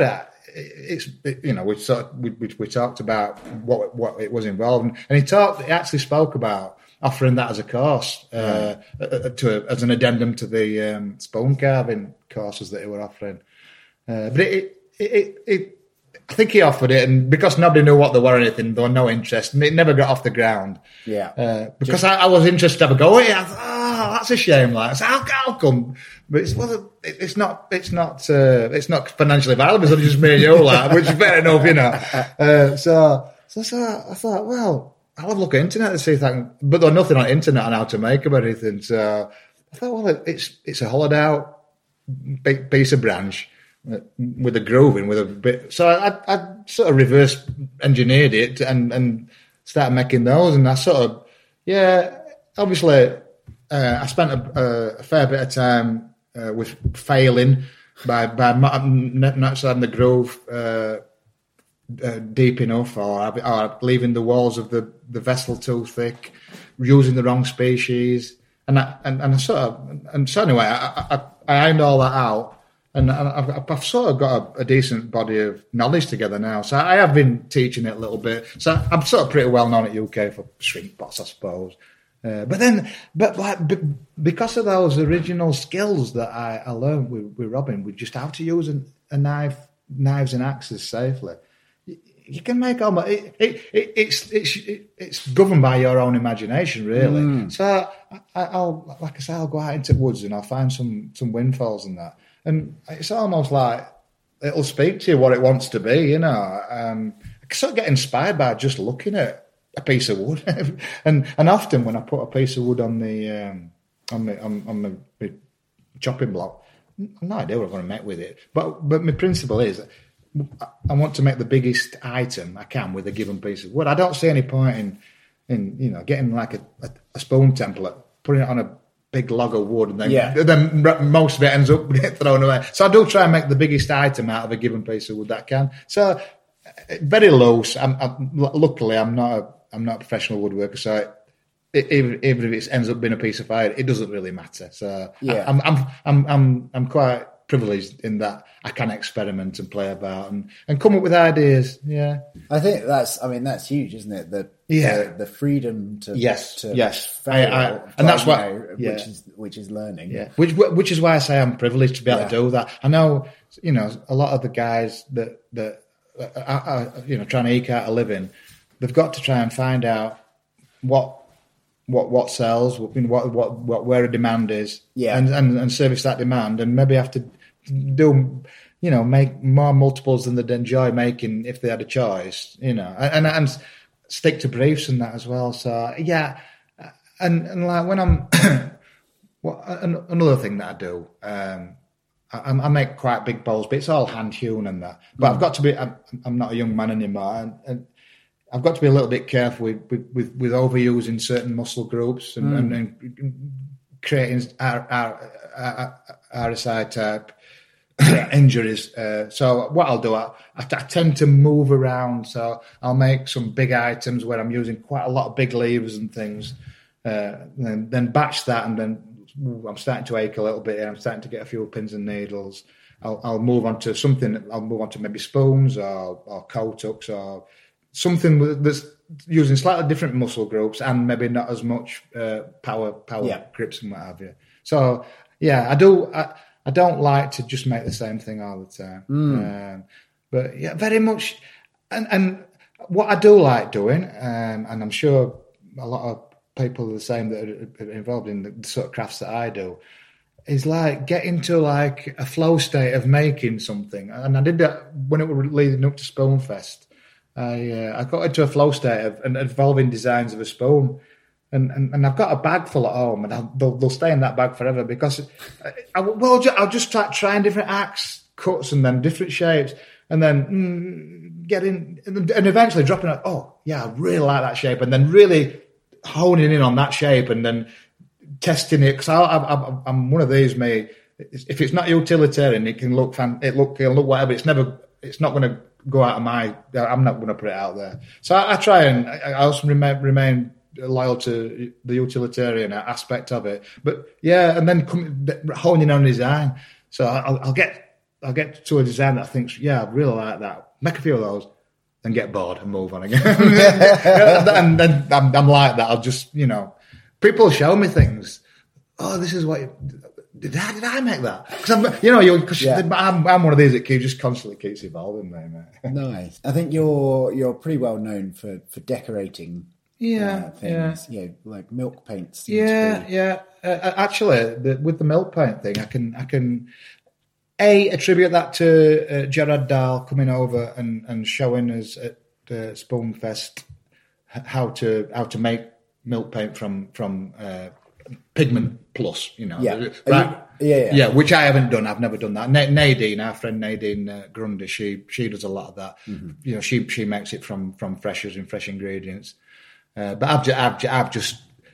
it's it, you know we sort of, we, we we talked about what what it was involved, and, and he talked. He actually spoke about offering that as a course, uh, right. to as an addendum to the um, spoon carving courses that he were offering. Uh, but it it, it it I think he offered it, and because nobody knew what they were or anything, there was no interest, and it never got off the ground. Yeah, uh, because Just, I, I was interested to have a go at it. I thought, oh, that's a shame. Like, so I'll, I'll come, but it's well, it's not, it's not, uh, it's not financially viable. It's just me and you, like, which is fair enough, you know. Uh, so, so, so I thought, well. I'll have a look at the internet to see if I can, but there's nothing on the internet on how to make them or anything. So I thought, well, it's it's a hollowed out big piece of branch with a groove in, with a bit. So I, I sort of reverse engineered it and, and started making those. And I sort of, yeah, obviously uh, I spent a, a fair bit of time uh, with failing by, by not, not having the groove uh, Uh, deep enough, or, or leaving the walls of the, the vessel too thick, using the wrong species, and I, and and I sort of and so anyway, I I, I ironed all that out, and I've, I've sort of got a, a decent body of knowledge together now. So I have been teaching it a little bit. So I'm sort of pretty well known at U K for shrink pots, I suppose. Uh, but then, but like b- because of those original skills that I, I learned with, with Robin, with just how to use a, a knife, knives and axes safely. You can make all it, it, it, it's it's it's governed by your own imagination, really. Mm. So I, I'll, like I say, I'll go out into the woods and I'll find some some windfalls and that, and it's almost like it'll speak to you what it wants to be, you know. Um, I sort of get inspired by just looking at a piece of wood, and and often when I put a piece of wood on the um, on the on, on the, the chopping block, I've no idea what I'm going to make with it. But but my principle is, I want to make the biggest item I can with a given piece of wood. I don't see any point in, in you know, getting like a, a, a spoon template, putting it on a big log of wood, and then, yeah. then most of it ends up thrown away. So I do try and make the biggest item out of a given piece of wood that I can. So very loose. I'm, I'm, luckily, I'm not a, I'm not a professional woodworker, so it, even, even if it ends up being a piece of fire, it doesn't really matter. So yeah. I, I'm, I'm, I'm, I'm, I'm quite privileged in that I can experiment and play about and, and come up with ideas. Yeah, I think that's. I mean, that's huge, isn't it? The yeah, the, the freedom to yes, to yes, fail, I, I, and that's what yeah. which is which is learning. Yeah, which which is why I say I'm privileged to be able yeah. to do that. I know, you know, a lot of the guys that that are, are, you know trying to eke out a living, they've got to try and find out what. What what sells, what what what where a demand is, yeah, and, and and service that demand, and maybe have to do, you know, make more multiples than they'd enjoy making if they had a choice, you know, and and stick to briefs and that as well. So yeah, and and like when I'm, well, another thing that I do, um, I, I make quite big bowls, but it's all hand hewn and that. But mm. I've got to be, I'm, I'm not a young man anymore, and, and I've got to be a little bit careful with with, with, with overusing certain muscle groups and, mm. and, and creating R, R, R, R S I type injuries. Uh, so what I'll do, I, I, I tend to move around. So I'll make some big items where I'm using quite a lot of big levers and things, uh, and then, then batch that, and then ooh, I'm starting to ache a little bit. I'm starting to get a few pins and needles. I'll, I'll move on to something. I'll move on to maybe spoons or, or coat hooks or something that's using slightly different muscle groups and maybe not as much uh, power power yeah. grips and what have you. So yeah, I do. I, I don't like to just make the same thing all the time. Mm. Um, but yeah, very much. And, and what I do like doing, um, and I'm sure a lot of people are the same that are involved in the sort of crafts that I do, is like get into like a flow state of making something. And I did that when it was leading up to Spoonfest. I uh, I got into a flow state of and evolving designs of a spoon, and, and, and I've got a bag full at home, and I'll, they'll, they'll stay in that bag forever because I, I well I'll just start trying different axe cuts and then different shapes, and then mm, getting and, and eventually dropping out. Oh yeah, I really like that shape, and then really honing in on that shape, and then testing it because I, I, I'm one of these. May if it's not utilitarian, it can look fan, it look it can look whatever. It's never. It's not going to go out of my. I'm not going to put it out there. So I, I try and I also remain, remain loyal to the utilitarian aspect of it. But yeah, and then come, honing on design. So I'll, I'll get I'll get to a design that I think, yeah, I really like that. Make a few of those, and get bored and move on again. and then I'm, I'm like that. I'll just, you know, people show me things. Oh, this is what. You, Did I, did I make that? Because I'm, you know, you're, cause yeah. I'm, I'm one of these that keep, just constantly keeps evolving, mate. Nice. I think you're you're pretty well known for, for decorating. Yeah, uh, things. Yeah, yeah, like milk paints. Yeah, yeah. Uh, actually, the, with the milk paint thing, I can I can a attribute that to uh, Gerard Dahl coming over and, and showing us at the Spoonfest how to how to make milk paint from from. Uh, Pigment Plus, you know, yeah, right? You, yeah, yeah, yeah, which I haven't done. I've never done that. Na- Nadine, our friend Nadine uh, Grundy, she she does a lot of that. Mm-hmm. You know, she she makes it from from freshers and fresh ingredients. Uh, but I've just, I've, I've just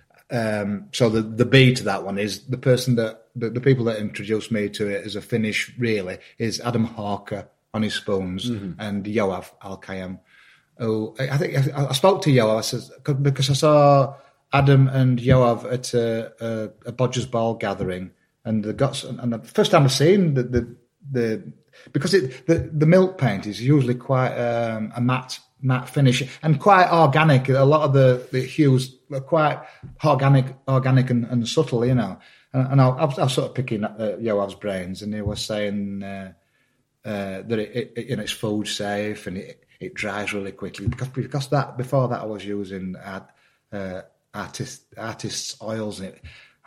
um, so the the B to that one is the person that the, the people that introduced me to it as a finish really is Adam Hawker on his spoons mm-hmm. and Yoav Al-Kayem. Oh, I think I, I spoke to Yoav I said, because I saw Adam and Yoav at a, a, a Bodgers Ball gathering, and the got and the first time I've seen the the, the because it the, the milk paint is usually quite um, a matte matte finish and quite organic. A lot of the, the hues are quite organic, organic and, and subtle, you know. And, and I, I, was, I was sort of picking at uh, Yoav's brains, and he was saying uh, uh, that it, it you know it's food safe and it it dries really quickly because because that before that I was using uh, artist artists oils and it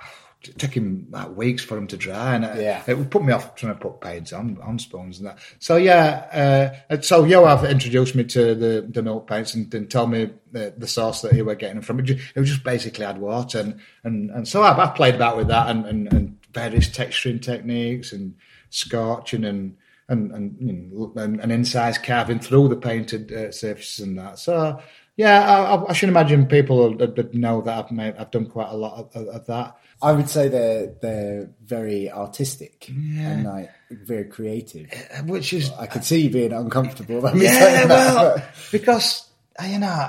taking like weeks for them to dry, and it, yeah. it would put me off trying to put paints on on spoons and that. So yeah, uh, so Yoav introduced me to the, the milk paints and, and told me the, the source that he were getting them from. It, just, it was just basically add water, and and, and so I've, I've played about with that and, and, and various texturing techniques and scorching and and and, you know, and, and incise carving through the painted uh, surfaces and that. So. Yeah, I, I should imagine people that know that I've made. I've done quite a lot of, of that. I would say they're they're very artistic yeah. and like very creative, which is I could see you being uncomfortable about me yeah, saying well, that. because you know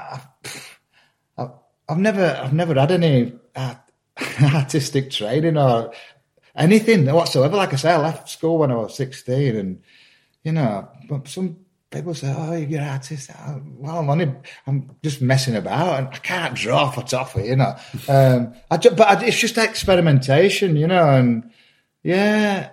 I've, I've never I've never had any art, artistic training or anything whatsoever. Like I say, I left school when I was sixteen, and you know, some. People say, "Oh, you're an artist." Well, I'm only, I'm just messing about, and I can't draw for toffee, you know. Um, I just, but I, it's just experimentation, you know. And yeah,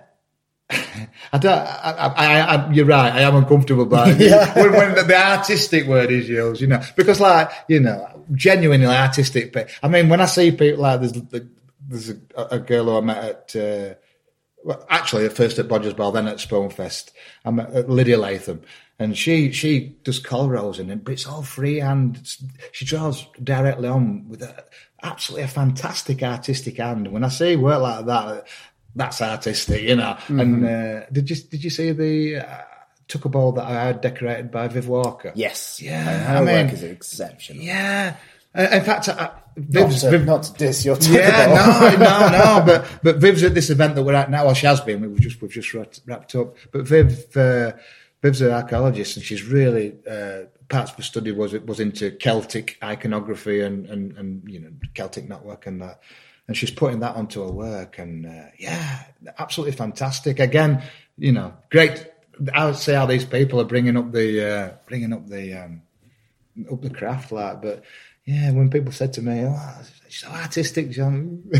I don't. I, I, I, you're right. I am uncomfortable about it yeah. when, when the, the artistic word is used, you know, because like you know, genuinely artistic. I mean, when I see people like there's, there's a, a girl who I met at. Uh, well, actually, at first at Bodgers Ball, then at Spoonfest. I met Lydia Latham. And she she does colorising, and but it's all freehand. It's, she draws directly on with a, absolutely a fantastic artistic hand. When I see work like that, that's artistic, you know. Mm-hmm. And uh, did you did you see the uh, tucker ball that I had decorated by Viv Walker? Yes, yeah. Her I mean, work is exceptional. Yeah. Uh, in fact, I, Viv's not to, Viv, not to diss your tucker yeah, ball. no, no, no. But but Viv's at this event that we're at now. Well, she has been. We've just we've just wrapped up. But Viv. Uh, Viv's an archaeologist, and she's really uh, part of the study was was into Celtic iconography and, and, and you know Celtic knotwork and that, and she's putting that onto her work, and uh, yeah, absolutely fantastic. Again, you know, great. I would say how these people are bringing up the uh, bringing up the um, up the craft, like, but yeah, when people said to me, "Oh, it's so artistic, John," but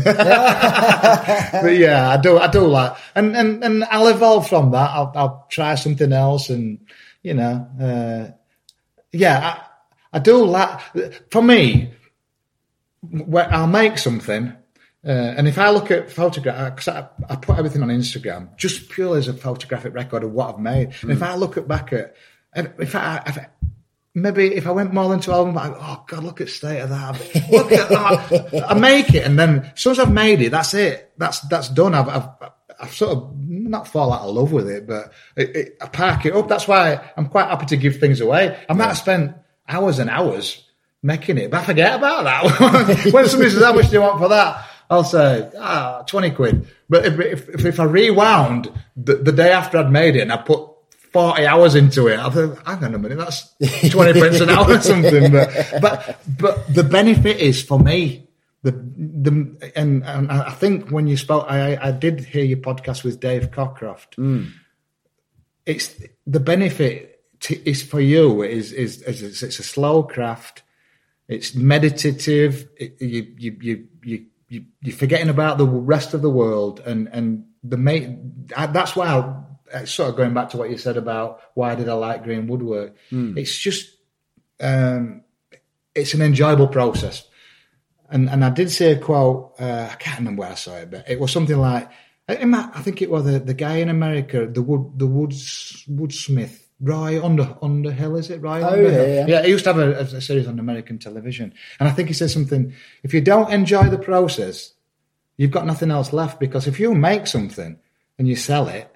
yeah, I do, I do like, and and and I'll evolve from that. I'll I'll try something else, and you know, uh, yeah, I, I do like. For me, where I'll make something, uh, and if I look at photograph, because I, I put everything on Instagram just purely as a photographic record of what I've made, mm. and if I look at back at, if I. If I Maybe if I went more than twelve, I'm like, oh God, look at the state of that. Look at that. I make it, and then as soon as I've made it, that's it. That's that's done. I've I've, I've sort of not fall out of love with it, but it, it, I park it up. That's why I'm quite happy to give things away. I might yeah. have spent hours and hours making it, but I forget about that. When somebody says, how much do you want for that? I'll say, ah, twenty quid. But if if, if I rewound the, the day after I'd made it and I put forty hours into it, I thought, hang on a minute, that's twenty pence an hour or something. But, but, but the benefit is for me, the, the, and, and I think when you spoke, I, I did hear your podcast with Dave Cockcroft. Mm. it's the benefit to, is for you is, is is it's a slow craft. It's meditative. It, you you you you you you're forgetting about the rest of the world, and and the mate. That's why I, sort of going back to what you said about why did I like green woodwork. Mm. It's just um, it's an enjoyable process. And and I did see a quote. Uh, I can't remember where I saw it, but it was something like. I think it was the, the guy in America, the wood, the woods, woodsmith, Roy Under, Underhill, is it? Roy oh, Underhill. Yeah, yeah. yeah, he used to have a, a series on American television. And I think he said something, if you don't enjoy the process, you've got nothing else left. Because if you make something and you sell it,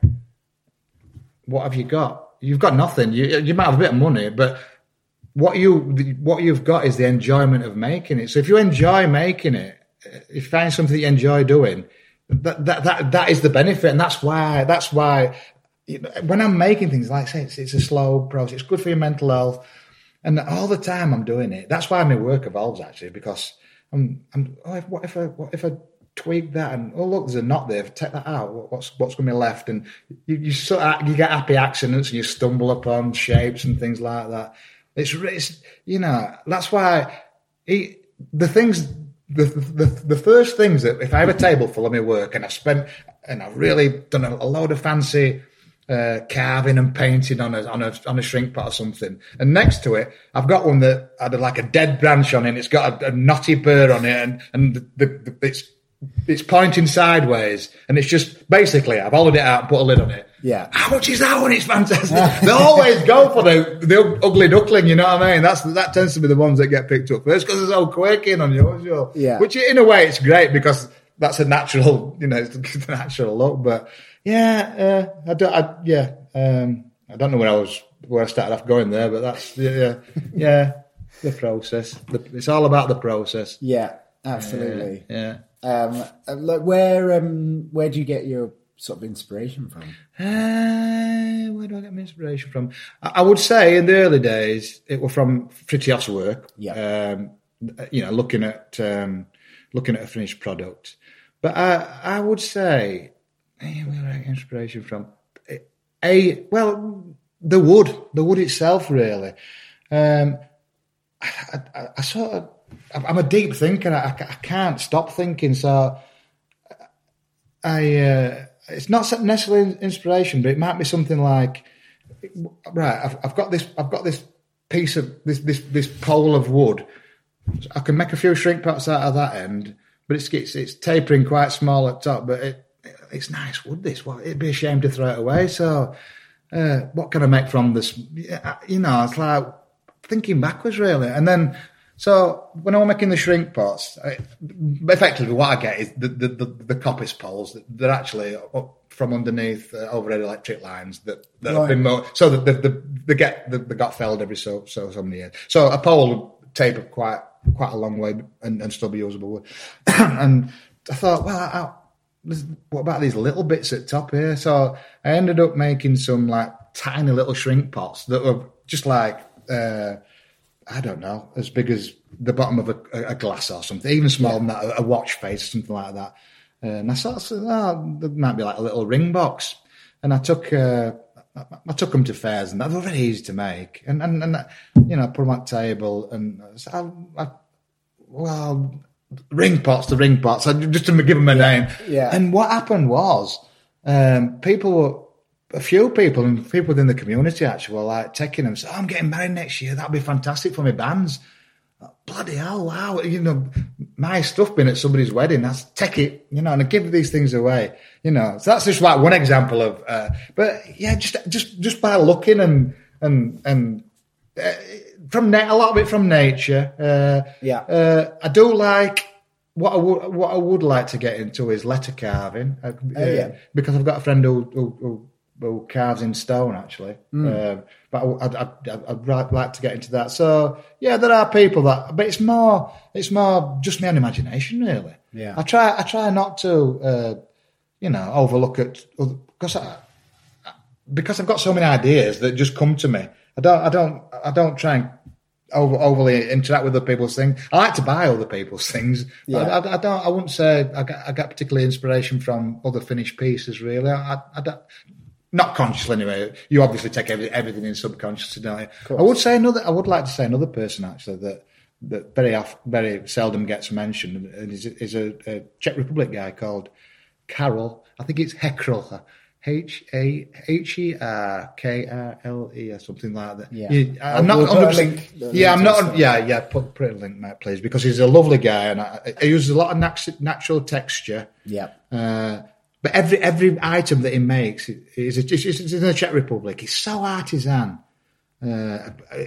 what have you got? You've got nothing. You, you might have a bit of money, but what, you, what you've got is the enjoyment of making it. So if you enjoy making it, if you find something that you enjoy doing, That, that that that is the benefit, and that's why that's why you know, when I'm making things, like I say, it's, it's a slow process. It's good for your mental health, and all the time I'm doing it. That's why my work evolves actually, because I'm I'm oh, what if I what if I tweak that and oh look, there's a knot there. Take that out. What's what's going to be left? And you you sort of, you get happy accidents and you stumble upon shapes and things like that. It's it's you know that's why he, the things. The, the the first things that if I have a table full of my work and I've spent and I've really done a, a load of fancy uh, carving and painting on a on a on a shrink pot or something, and next to it I've got one that had like a dead branch on it. And it's got a, a knotty burr on it, and and the, the, the, it's it's pointing sideways, and it's just basically I've hollowed it out and put a lid on it. Yeah. How much is that one? It's fantastic. They always go for the the ugly duckling, you know what I mean? That's that tends to be the ones that get picked up first because there's all quaking on yours. Sure. Yeah. Which in a way it's great because that's a natural, you know, it's a natural look. But yeah, uh, I don't. I, yeah, um, I don't know where I was where I started off going there, but that's yeah, yeah, the process. The, it's all about the process. Yeah, absolutely. Yeah. yeah. Um, look, where um, where do you get your sort of inspiration from? Uh, where do I get my inspiration from? I, I would say in the early days it was from Fritjof's work. Yeah. Um, you know, looking at um, looking at a finished product. But I I would say eh, where do I get inspiration from? A well, the wood, the wood itself, really. Um, I, I, I sort of I'm a deep thinker. I, I can't stop thinking. So I. Uh, It's not necessarily inspiration, but it might be something like, right, I've, I've got this, I've got this piece of this, this, this pole of wood. I can make a few shrink pots out of that end, but it's it's, it's tapering quite small at top. But it, it's nice wood. This, well, it'd be a shame to throw it away. So, uh, what can I make from this? You know, it's like thinking backwards, really, and then. So when I'm making the shrink pots, I, effectively what I get is the the, the, the coppice poles that they're actually up from underneath uh, overhead electric lines that, that right. have been mo- so that the, the, they get they, they got felled every so so so many years. So a pole would taper quite quite a long way and, and still be usable wood. And I thought, well, I, I, what about these little bits at top here? So I ended up making some like tiny little shrink pots that were just like. Uh, I don't know, as big as the bottom of a, a glass or something, even smaller yeah. than that, a watch face or something like that. And I sort of said, oh, there might be like a little ring box. And I took uh, I took them to fairs, and they were very easy to make. And, and, and you know, I put them on the table, and I, I, well, ring pots, the ring pots, just to give them a yeah. name. Yeah. And what happened was, um, people were, a few people and people within the community actually were like taking them. So oh, I'm getting married next year. That'll be fantastic for my bands. Oh, bloody hell! Wow, you know, my stuff being at somebody's wedding. That's take it, you know, and I give these things away. You know, so that's just like one example of. Uh, but yeah, just just just by looking and and and uh, from na- a lot of it from nature. Uh, yeah, uh, I do like. What I would what I would like to get into is letter carving. Uh, oh, yeah. Because I've got a friend who. who, who Well, carves in stone, actually. Mm. Um, but I'd, I'd, I'd, I'd like to get into that. So, yeah, there are people that, but it's more, it's more just my own imagination, really. Yeah. I try, I try not to, uh, you know, overlook it because I, because I've got so many ideas that just come to me. I don't, I don't, I don't try and over, overly interact with other people's things. I like to buy other people's things. Yeah. I, I, I don't, I wouldn't say I got, I got particularly inspiration from other finished pieces, really. I, I, I don't. not consciously anyway. You obviously take every, everything in subconsciously, don't you? I would say another. I would like to say another person actually that that very off, very seldom gets mentioned, and is, is a, a Czech Republic guy called Karel. I think it's Hekrl. H A H E R K R L E or something like that. Yeah, you, I'm we'll not one hundred percent. Link, yeah, I'm not. Yeah, yeah. Put put a link, mate, please, because he's a lovely guy, and I, he uses a lot of nat- natural texture. Yeah. Uh, but every every item that he makes is it's in the Czech Republic. It's so artisan. Uh,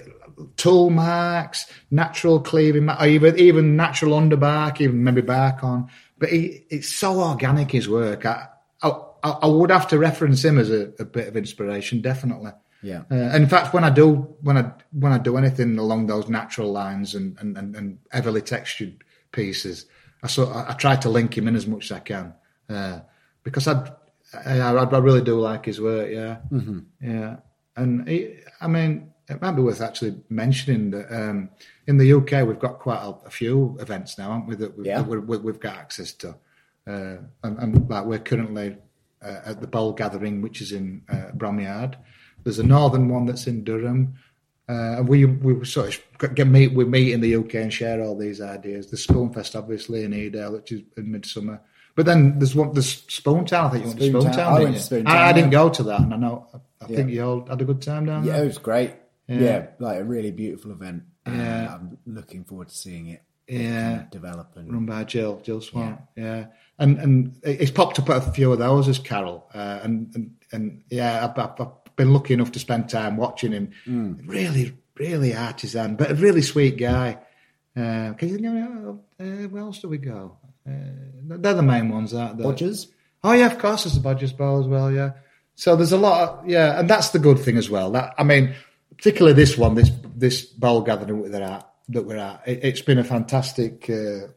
tool marks, natural cleaving, or even even natural underbark, even maybe bark on. But he, it's so organic, his work. I, I, I would have to reference him as a, a bit of inspiration, definitely. Yeah. Uh, and in fact, when I do when I when I do anything along those natural lines and and, and, and heavily textured pieces, I sort I, I try to link him in as much as I can uh, because I, I I really do like his work. Yeah, mm-hmm. yeah. And he, I mean, it might be worth actually mentioning that um, in the U K we've got quite a, a few events now, haven't we? That we've, yeah. that we're, we've got access to, uh, and, and like we're currently. Uh, at the Bowl Gathering, which is in uh, Bromyard. There's a northern one that's in Durham. Uh, and we we sort of get meet, we meet in the U K and share all these ideas. The Spoonfest, obviously, in Edale, which is in midsummer. But then there's one, there's Spoontown. I think you went to Spoontown. I went to Spoontown. I, I didn't go to that, and I know. I, I yeah. think you all had a good time down yeah, there. Yeah, it was great. Yeah. Yeah. like a really beautiful event. Yeah, uh, I'm looking forward to seeing it. Yeah, kind of develop and run by Jill, Jill Swan. Yeah. yeah. And and it's popped up at a few of those as Carol, uh, and, and and yeah, I've, I've been lucky enough to spend time watching him. Mm. Really, really artisan, but a really sweet guy. Uh, can you know uh, where else do we go? Uh, they're the main ones, aren't they? Bodgers. Oh yeah, of course, there's the Bodgers Bowl as well. Yeah, so there's a lot. Of, yeah, and that's the good thing as well. That I mean, particularly this one, this this bowl gathering that we're at, that we're at, it, it's been a fantastic uh,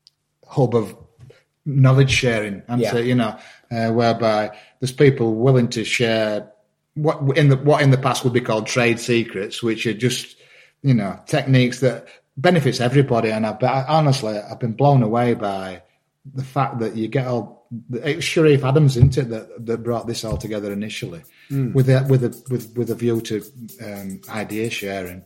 hub of knowledge sharing, and yeah. so, you know, uh, whereby there's people willing to share what in the what in the past would be called trade secrets, which are just, you know, techniques that benefits everybody. And I, I honestly, I've been blown away by the fact that you get all. It was Sharif Adams, isn't it, that that brought this all together initially, mm. with a with a with with a view to um, idea sharing.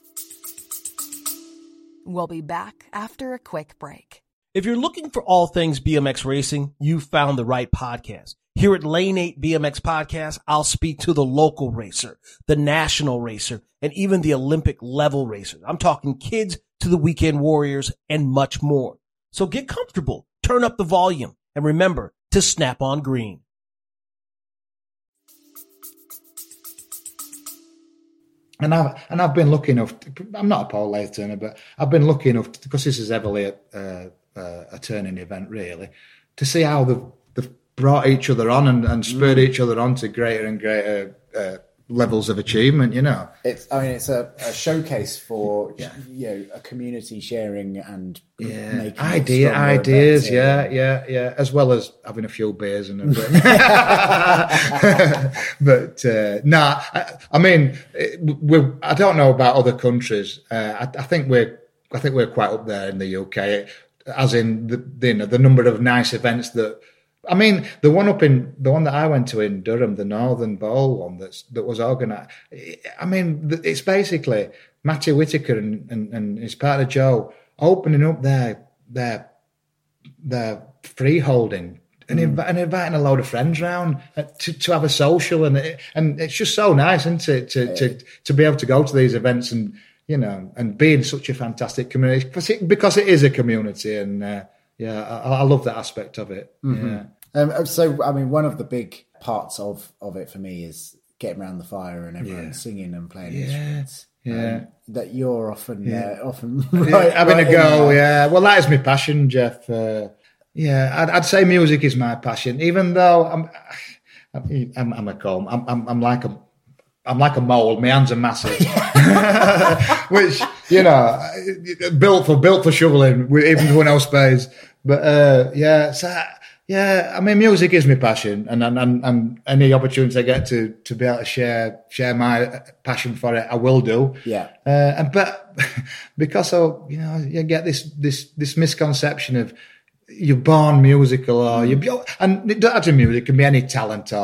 We'll be back after a quick break. If you're looking for all things B M X racing, you've found the right podcast. Here at Lane eight B M X Podcast, I'll speak to the local racer, the national racer, and even the Olympic level racers. I'm talking kids to the weekend warriors and much more. So get comfortable, turn up the volume, and remember to snap on green. And I've and I've been lucky enough. To, I'm not a pole lathe turner, but I've been lucky enough to, because this is heavily a, uh, uh, a turning event, really, to see how they've, they've brought each other on and, and spurred mm. each other on to greater and greater uh, levels of achievement. You know, it's I mean it's a, a showcase for yeah. you know a community sharing and yeah. making idea ideas, yeah, yeah, yeah, as well as having a few beers and a bit. But uh, nah, I, I mean, we I don't know about other countries. Uh, I, I think we're I think we're quite up there in the U K, as in the the, you know, the number of nice events that. I mean, the one up in the one that I went to in Durham, the Northern Bowl one that's that was organised. I mean, it's basically Matty Whitaker and, and, and his partner Joe opening up their their their freeholding and, mm. inv- and inviting a load of friends round to, to have a social, and it, and it's just so nice, isn't it, to to to be able to go to these events and you know and be in such a fantastic community because it, because it is a community and. Uh, Yeah, I, I love that aspect of it. Mm-hmm. Yeah. Um, so, I mean, one of the big parts of, of it for me is getting around the fire and everyone yeah. singing and playing yeah. instruments. Yeah, um, that you're often yeah. uh, often right, right, having right a go. in, yeah, well, that is my passion, Jeff. Uh, yeah, I'd, I'd say music is my passion, even though I'm I'm, I'm a comb. I'm, I'm I'm like a. I'm like a mole. My hands are massive, which you know, built for built for shoveling, even for no space. But uh, yeah, so yeah, I mean, music is my passion, and and, and and any opportunity I get to to be able to share share my passion for it, I will do. Yeah. Uh, and but because of you know, you get this this this misconception of you're born musical or you and it doesn't have to be music, it can be any talent or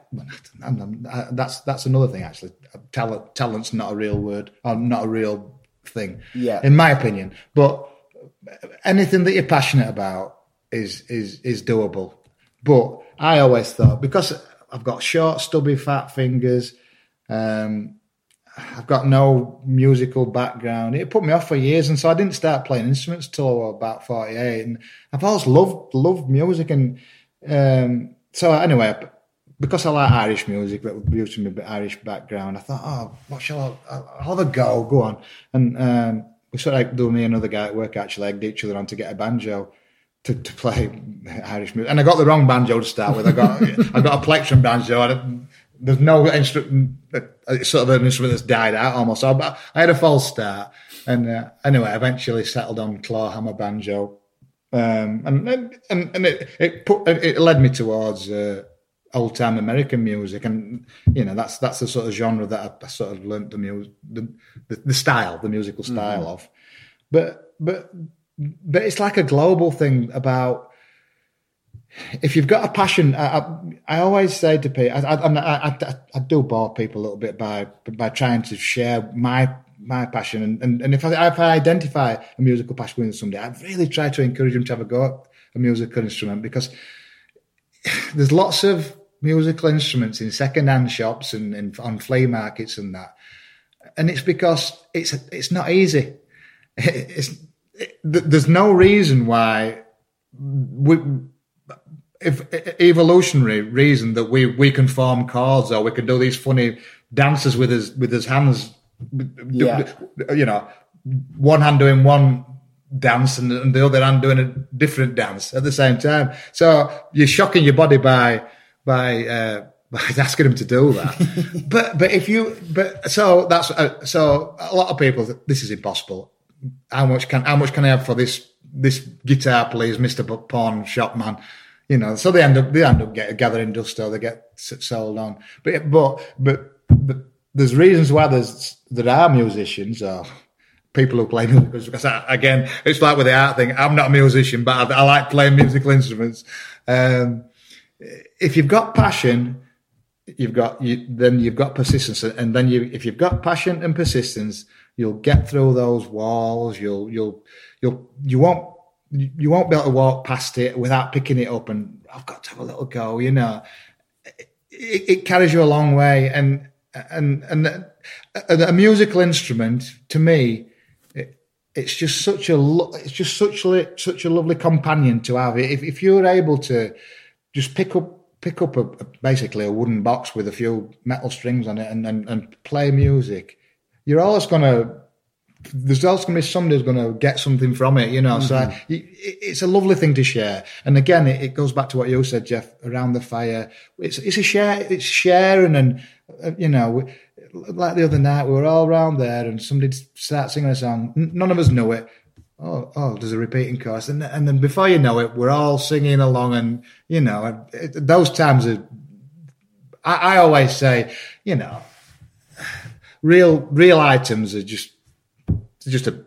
that's that's another thing actually. Talent, talent's not a real word, or not a real thing, yeah. in my opinion. But anything that you're passionate about is is is doable. But I always thought, because I've got short, stubby, fat fingers, um, I've got no musical background. It put me off for years, and so I didn't start playing instruments till about forty-eight. And I've always loved loved music, and um, so anyway, because I like Irish music, but due to my Irish background, I thought, oh, what shall I? I'll have a go. Go on, and um, we sort of do me and another guy at work actually egged each other on to get a banjo. To, to play Irish music, and I got the wrong banjo to start with. I got I got a plectrum banjo. And there's no instrument, it's sort of an instrument that's died out almost. So I, I had a false start, and uh, anyway, I eventually settled on clawhammer banjo, um, and and and it it put it led me towards uh, old time American music, and you know that's that's the sort of genre that I, I sort of learnt the music, the, the the style, the musical style mm-hmm. of, but but. But it's like a global thing about if you've got a passion. I, I, I always say to people, I, I, I, I do bore people a little bit by by trying to share my my passion. And, and, and if, I, if I identify a musical passion with somebody, I really try to encourage them to have a go at a musical instrument, because there's lots of musical instruments in second-hand shops and, and on flea markets and that. And it's because it's it's not easy. It's There's no reason why, we, if evolutionary reason that we, we can form chords or we can do these funny dances with his with his hands, yeah. you know, one hand doing one dance and, and the other hand doing a different dance at the same time. So you're shocking your body by by uh, by asking him to do that. but but if you but so that's uh, so a lot of people, this is impossible. How much can how much can I have for this this guitar, please, Mister Pawn Shop Man? You know, so they end up they end up getting gathering dust or they get sold on. But but but, but there's reasons why there's there are musicians or people who play music, because I, again, it's like with the art thing. I'm not a musician, but I, I like playing musical instruments. Um, if you've got passion, you've got you, then you've got persistence, and then you if you've got passion and persistence, you'll get through those walls. You'll, you'll, you'll, you won't, you won't be able to walk past it without picking it up. And I've got to have a little go. You know, it, it carries you a long way. And and and a, a musical instrument, to me, it, it's just such a, it's just such a, such a lovely companion to have. If if you're able to just pick up. pick up a, a, basically a wooden box with a few metal strings on it and and, and play music. You're always going to, there's always going to be somebody who's going to get something from it, you know. Mm-hmm. So it, it's a lovely thing to share. And again, it, it goes back to what you said, Jeff, around the fire. It's it's a share, it's sharing, and uh, you know, like the other night, we were all around there, and somebody started singing a song. None of us knew it. Oh, oh, there's a repeating chorus, and and then before you know it, we're all singing along, and you know, it, those times are. I, I always say, you know. Real, real items are just, just a,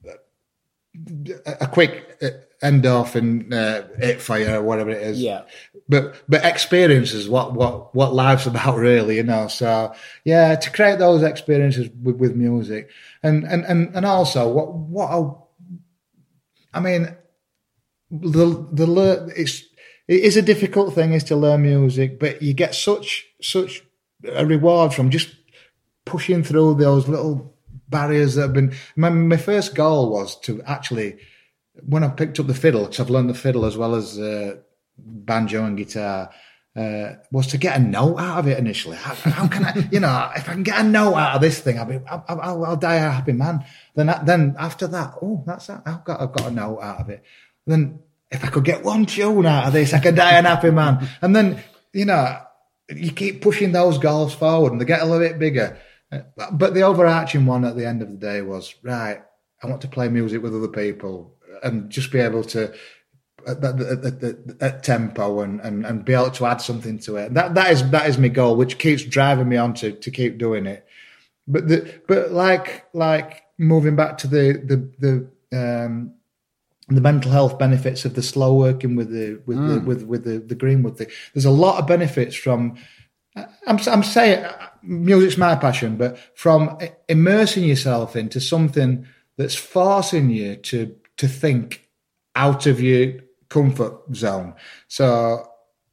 a quick endorphin uh, hit for you or whatever it is. Yeah. But, but experience is what, what, what life's about, really, you know. So yeah, to create those experiences with, with music, and, and, and, and also what, what I, I mean, the, the, it's, it is a difficult thing is to learn music, but you get such, such a reward from just pushing through those little barriers that have been. My, my first goal was to actually, when I picked up the fiddle, because I've learned the fiddle as well as uh, banjo and guitar, uh, was to get a note out of it initially. How, how can I, you know, if I can get a note out of this thing, I'll be, I'll, I'll, I'll die a happy man. Then, then after that, oh, that's that. I've got, I've got a note out of it. Then if I could get one tune out of this, I could die a happy man. And then, you know, you keep pushing those goals forward, and they get a little bit bigger. But the overarching one at the end of the day was, right, I want to play music with other people and just be able to, at, at, at, at tempo and, and, and be able to add something to it. That that is that is my goal, which keeps driving me on to, to keep doing it. But the but like like moving back to the the the um, the mental health benefits of the slow working with the with mm. the with with the, the Greenwood thing. There's a lot of benefits from I'm, I'm saying music's my passion, but from immersing yourself into something that's forcing you to to think out of your comfort zone. So,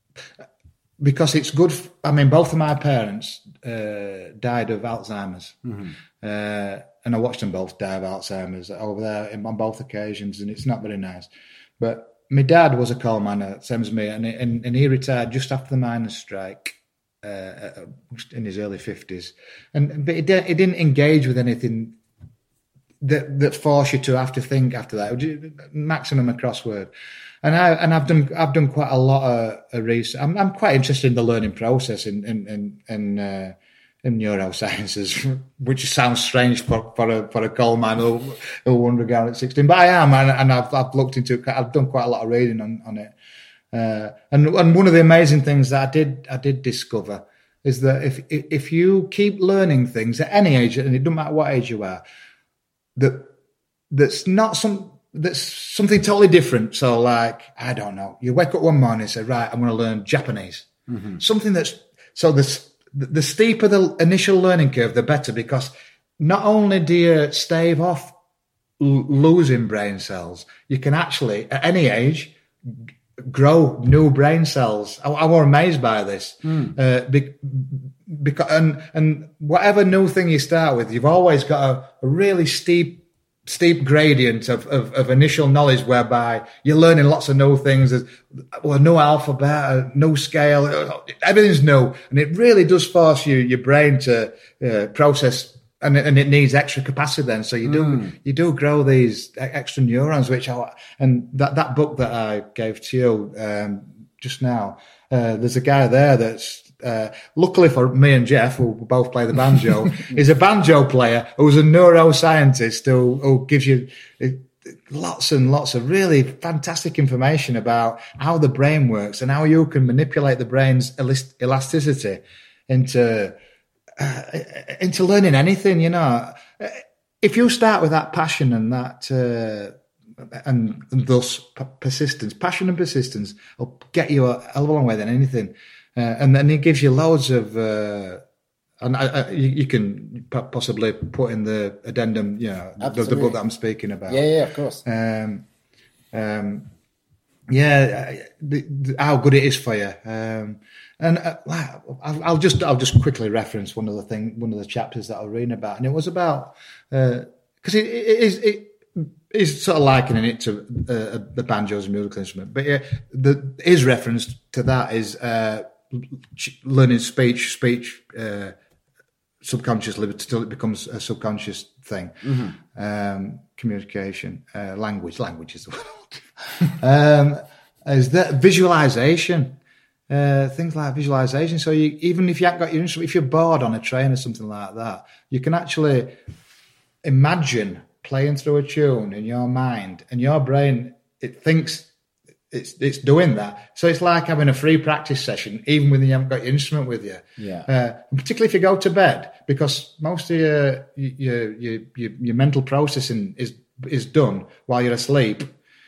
because it's good. I mean, both of my parents uh, died of Alzheimer's, mm-hmm. uh, and I watched them both die of Alzheimer's over there on both occasions, and it's not very nice. But my dad was a coal miner, same as me, and and, and he retired just after the miners' strike. Uh, in his early fifties, and but he, de- he didn't engage with anything that that forced you to have to think after that. Maximum a crossword, and I and I've done I've done quite a lot of, of research. I'm I'm quite interested in the learning process in in in in, uh, in neurosciences, which sounds strange for for a for a coal miner who, who won the ground at sixteen, but I am, and, and I've I've looked into it. I've done quite a lot of reading on on it. Uh, and and one of the amazing things that I did I did discover is that if if you keep learning things at any age, and it doesn't matter what age you are, that that's not some that's something totally different. So, like, I don't know, you wake up one morning and say, right, I'm going to learn Japanese. Mm-hmm. Something that's so the the steeper the initial learning curve, the better, because not only do you stave off l- losing brain cells, you can actually at any age grow new brain cells. I, I was amazed by this. Mm. Uh, be, because and and whatever new thing you start with, you've always got a, a really steep steep gradient of, of, of initial knowledge, whereby you're learning lots of new things. There's, well, a new alphabet, a new scale, everything's new, and it really does force you your brain to uh, process. And, and it needs extra capacity then. So you do, mm. you do grow these extra neurons, which I, and that, that book that I gave to you, um, just now, uh, there's a guy there that's, uh, luckily for me and Jeff, who both play the banjo, is a banjo player who's a neuroscientist who, who gives you lots and lots of really fantastic information about how the brain works and how you can manipulate the brain's elast- elasticity into, Uh, into learning anything, you know. If you start with that passion and that, uh, and, and thus p- persistence, passion and persistence will get you a hell of a long way than anything. Uh, and then it gives you loads of, uh, and I, I, you, you can p- possibly put in the addendum, you know, the, the book that I'm speaking about. Yeah, yeah, of course. Um, um, yeah, the, the, how good it is for you. Um, And uh, I'll, I'll just I'll just quickly reference one of the thing one of the chapters that I was reading about, and it was about because uh, it, it is it is sort of likening it to uh, the banjo as a musical instrument, but yeah, the his reference to that is uh, learning speech, speech uh, subconsciously, but still it becomes a subconscious thing. Mm-hmm. Um, communication, uh, language, language is the word. um, is that visualization? Uh, things like visualization. So you, even if you haven't got your instrument, if you're bored on a train or something like that, you can actually imagine playing through a tune in your mind, and your brain, it thinks it's it's doing that. So it's like having a free practice session, even when you haven't got your instrument with you. Yeah. Uh, and particularly if you go to bed, because most of your your your your, your mental processing is is done while you're asleep.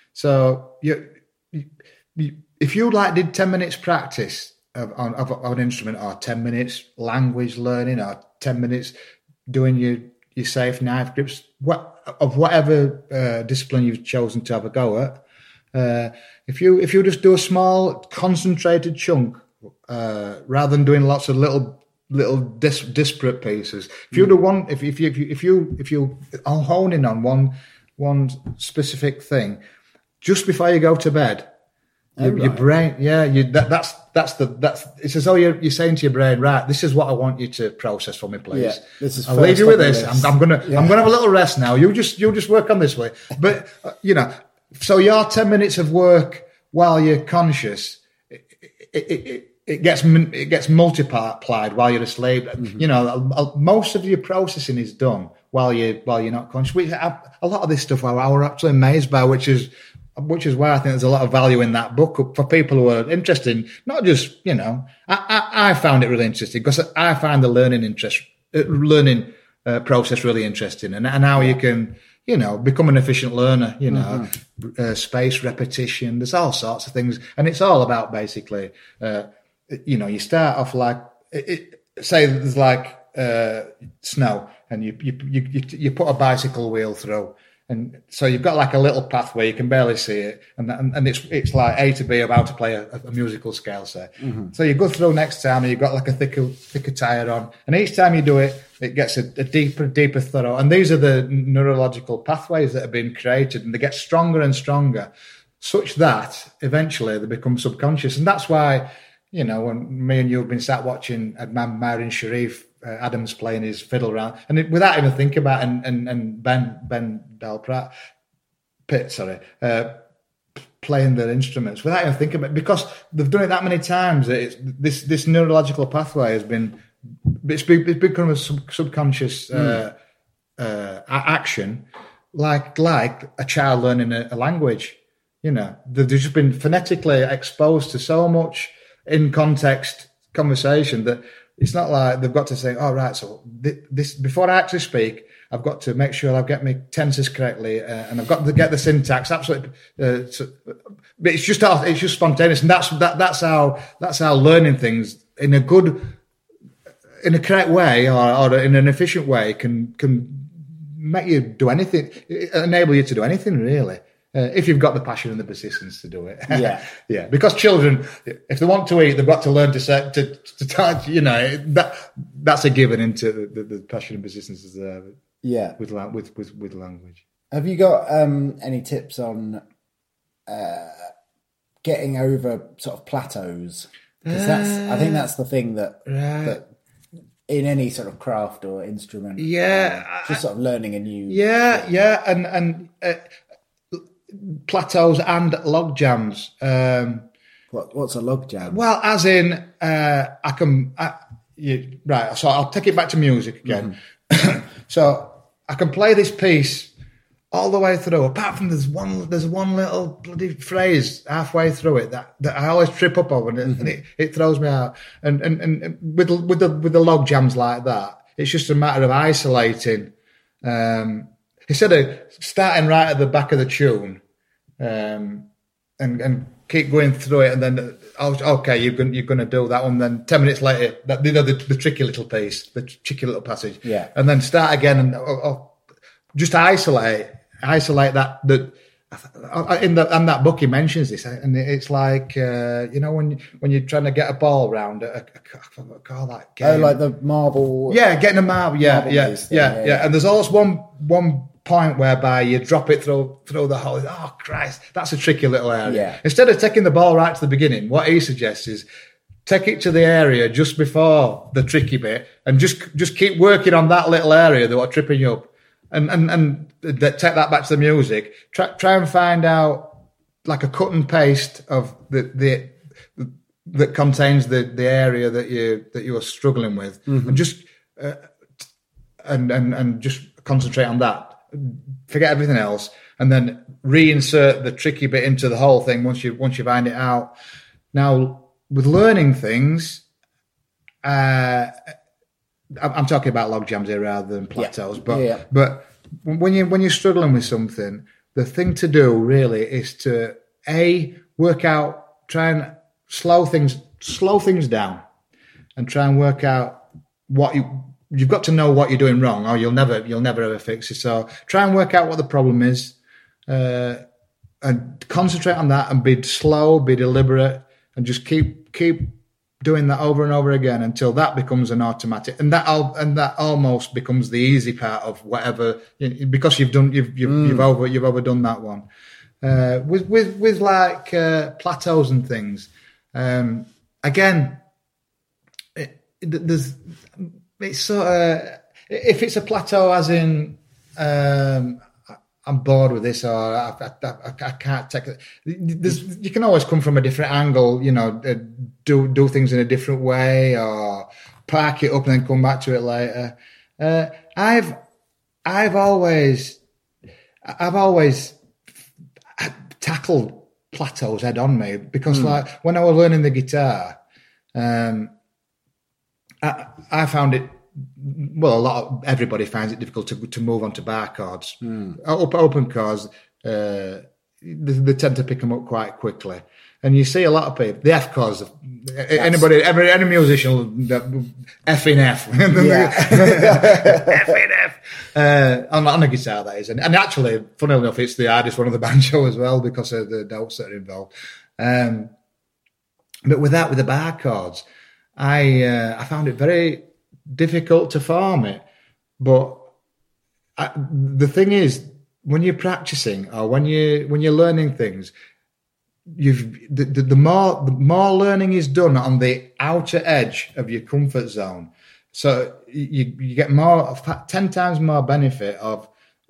So you. you, you If you like did ten minutes practice of, of, of an instrument, or ten minutes language learning, or ten minutes doing your, your safe knife grips, what, of whatever uh, discipline you've chosen to have a go at, uh, if you if you just do a small concentrated chunk uh, rather than doing lots of little little dis- disparate pieces, if you mm. do one, if if you if you if you are honing on one one specific thing just before you go to bed. Your, right. your brain, yeah, you, that, that's that's the that's. It's as though you're you're saying to your brain, right, this is what I want you to process for me, please. Yeah, this is I'll leave you with this. I'm, I'm gonna yeah. I'm gonna have a little rest now. You just you just work on this way. But uh, you know, so your ten minutes of work while you're conscious, it it, it, it gets it gets multiplied while you're asleep. Mm-hmm. You know, most of your processing is done while you while you're not conscious. We have a lot of this stuff I we're actually amazed by, which is. Which is why I think there's a lot of value in that book for people who are interested in, not just, you know, I, I, I found it really interesting because I find the learning interest, uh, learning uh, process really interesting, and, and how you can, you know, become an efficient learner, you know, mm-hmm. uh, space repetition, there's all sorts of things. And it's all about basically, uh, you know, you start off like it, it, say there's like uh, snow, and you, you you you put a bicycle wheel through, and so you've got like a little pathway, you can barely see it, and and, and it's it's like A to B of how to play a, a musical scale, say. Mm-hmm. So you go through next time, and you've got like a thicker thicker tire on, and each time you do it, it gets a, a deeper deeper thorough, and these are the neurological pathways that have been created, and they get stronger and stronger, such that eventually they become subconscious, and that's why, you know, when me and you have been sat watching Adnan Marin Sharif uh, Adams playing his fiddle around, and it, without even thinking about it, and, and, and Ben Ben Dalpratt, Pitt, sorry, uh, playing their instruments, without even thinking about it, because they've done it that many times that it's, this this neurological pathway has been it's, be, it's become a sub, subconscious uh, mm. uh, action, like like a child learning a, a language. You know, they've just been phonetically exposed to so much in context conversation that it's not like they've got to say, oh, right, so this, before I actually speak, I've got to make sure I get my tenses correctly, uh, and I've got to get the syntax absolutely. Uh, so, but it's just it's just spontaneous, and that's that, that's how that's how learning things in a good, in a correct way or, or in an efficient way can can make you do anything, enable you to do anything really. Uh, if you've got the passion and the persistence to do it. Yeah. Yeah. Because children, if they want to eat, they've got to learn to set, to, to, to you know, that, that's a given into the, the, the passion and persistence is there. Yeah. With, with, with, with language. Have you got um, any tips on uh, getting over sort of plateaus? Because that's, I think that's the thing that, right. that in any sort of craft or instrument. Yeah. Uh, just sort of learning a new. Yeah. Yeah. And, and, uh, plateaus and log jams. Um, what, what's a log jam? Well, as in, uh, I can, I, you, right, so I'll take it back to music again. Mm-hmm. So I can play this piece all the way through, apart from there's one, there's one little bloody phrase halfway through it that, that I always trip up over, and, it, mm-hmm. and it, it throws me out. And, and, and with, with the, with the log jams like that, it's just a matter of isolating, um, instead of starting right at the back of the tune, um, and and keep going through it, and then oh, okay, you're going you're going to do that one. Then ten minutes later, that you know the, the tricky little piece, the tricky little passage, yeah, and then start again, and oh, oh, just isolate, isolate that that. In the and that book he mentions this, and it's like uh, you know when when you're trying to get a ball round, a, a, a, call that game. Oh, like the marble. Yeah, getting a marble. Yeah, marble yeah, yeah, yeah, yeah. And there's always one one point whereby you drop it through through the hole. Oh Christ, that's a tricky little area. Yeah. Instead of taking the ball right to the beginning, what he suggests is take it to the area just before the tricky bit, and just just keep working on that little area that are tripping you up. And and and take that back to the music. Try try and find out like a cut and paste of the the that contains the, the area that you that you are struggling with, mm-hmm. and just uh, and and and just concentrate on that. Forget everything else, and then reinsert the tricky bit into the whole thing once you once you find it out. Now with learning things, uh, I'm talking about log jams here rather than plateaus, yeah. but yeah, yeah. but when you when you're struggling with something, the thing to do really is to a work out, try and slow things slow things down, and try and work out what you you've got to know what you're doing wrong, or you'll never you'll never ever fix it. So try and work out what the problem is, uh, and concentrate on that, and be slow, be deliberate, and just keep keep. doing that over and over again until that becomes an automatic, and that al- and that almost becomes the easy part of whatever, because you've done you've you've, mm. you've over you've overdone that one. Uh, with with with like uh, plateaus and things. Um, again, it, it, there's it's sort of if it's a plateau, as in. Um, I'm bored with this, or I, I, I, I can't take it. There's, you can always come from a different angle, you know, uh, do do things in a different way, or park it up and then come back to it later. Uh, I've I've always I've always tackled plateaus head on me, because mm. like when I was learning the guitar, um, I, I found it. Well, a lot of everybody finds it difficult to to move on to bar chords. Mm. Open chords, uh, they, they tend to pick them up quite quickly. And you see a lot of people, the F chords, anybody, every, any musician, F in F. Yeah. F in F. Uh, on, on a guitar, that is. And, and actually, funnily enough, it's the hardest one of the banjo as well because of the notes that are involved. Um, but with that, with the bar chords, I, uh, I found it very difficult to form it. But I, the thing is, when you're practicing or when you when you're learning things, you've the, the, the more the more learning is done on the outer edge of your comfort zone. So you you get more ten times more benefit of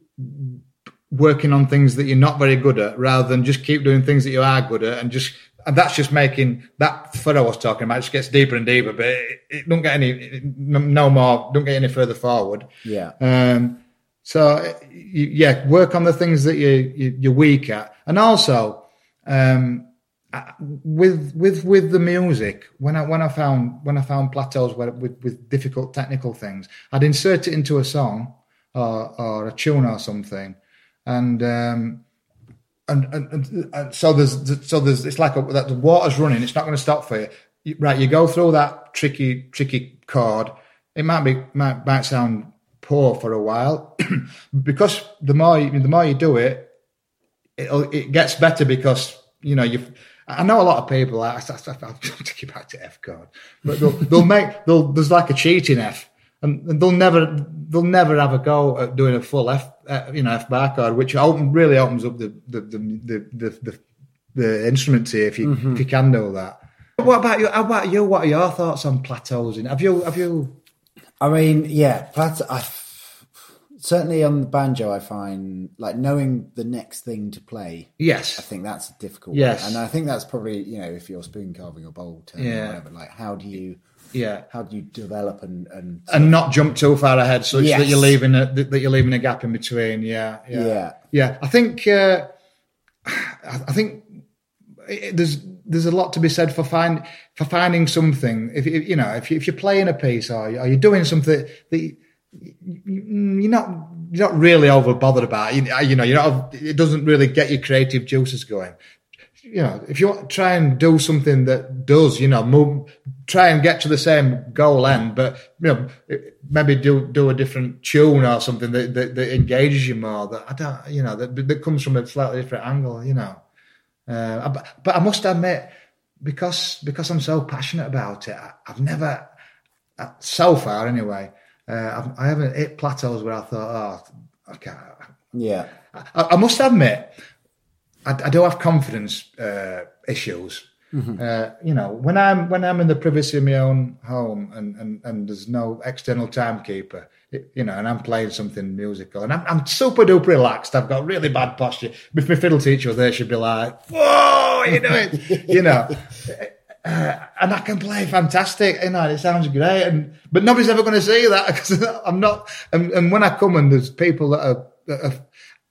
working on things that you're not very good at, rather than just keep doing things that you are good at, and just and that's just making that furrow I was talking about. It just gets deeper and deeper, but it, it don't get any no more. Don't get any further forward. Yeah. Um. So yeah, work on the things that you, you you're weak at, and also. Um, with with with the music, when I when I found when I found plateaus where, with with difficult technical things, I'd insert it into a song or or a tune or something, and um, and, and, and so there's so there's it's like a, that the water's running. It's not going to stop for you, right? You go through that tricky tricky chord. It might be might might sound poor for a while, because the more you, the more you do it. It'll, it gets better because, you know, you. I know a lot of people, I, I, I, I'll take you back to F chord, but they'll, they'll make, they'll, there's like a cheating F, and, and they'll never, they'll never have a go at doing a full F, uh, you know, F bar chord, which open, really opens up the, the, the, the, the, the, the instrument to you if you, mm-hmm. if you can do that. What about you? How about you? What are your thoughts on plateaus? Have you, have you? I mean, yeah, plateau, I, certainly on the banjo, I find like knowing the next thing to play. Yes, I think that's difficult. Yes, and I think that's probably, you know, if you're spoon carving or bowl turning yeah. or whatever. Like, how do you, yeah, how do you develop and and and not jump too far ahead, such yes. that you're leaving a that you're leaving a gap in between. Yeah, yeah, yeah. yeah. I think uh, I think it, there's there's a lot to be said for find for finding something. If you know, if you, if you're playing a piece or, or you're doing something that. You're not you're not really over bothered about it. You, you know, you're not, it doesn't really get your creative juices going. You know, if you want to try and do something that does, you know, move, try and get to the same goal end, but you know, maybe do do a different tune or something that that, that engages you more. That I don't, you know, that that comes from a slightly different angle. You know, uh, but, but I must admit, because because I'm so passionate about it, I, I've never, so far anyway. Uh, I haven't hit plateaus where I thought, oh, I can't. Yeah. I, I must admit, I, I do have confidence uh, issues. Mm-hmm. Uh, you know, when I'm when I'm in the privacy of my own home and, and, and there's no external timekeeper, it, you know, and I'm playing something musical and I'm, I'm super duper relaxed. I've got really bad posture. If my fiddle teacher was there, she'd be like, "Whoa, you know, you know." Uh, and I can play fantastic, you know, it sounds great, and but nobody's ever going to see that because I'm not. And, and when I come and there's people that are, that are,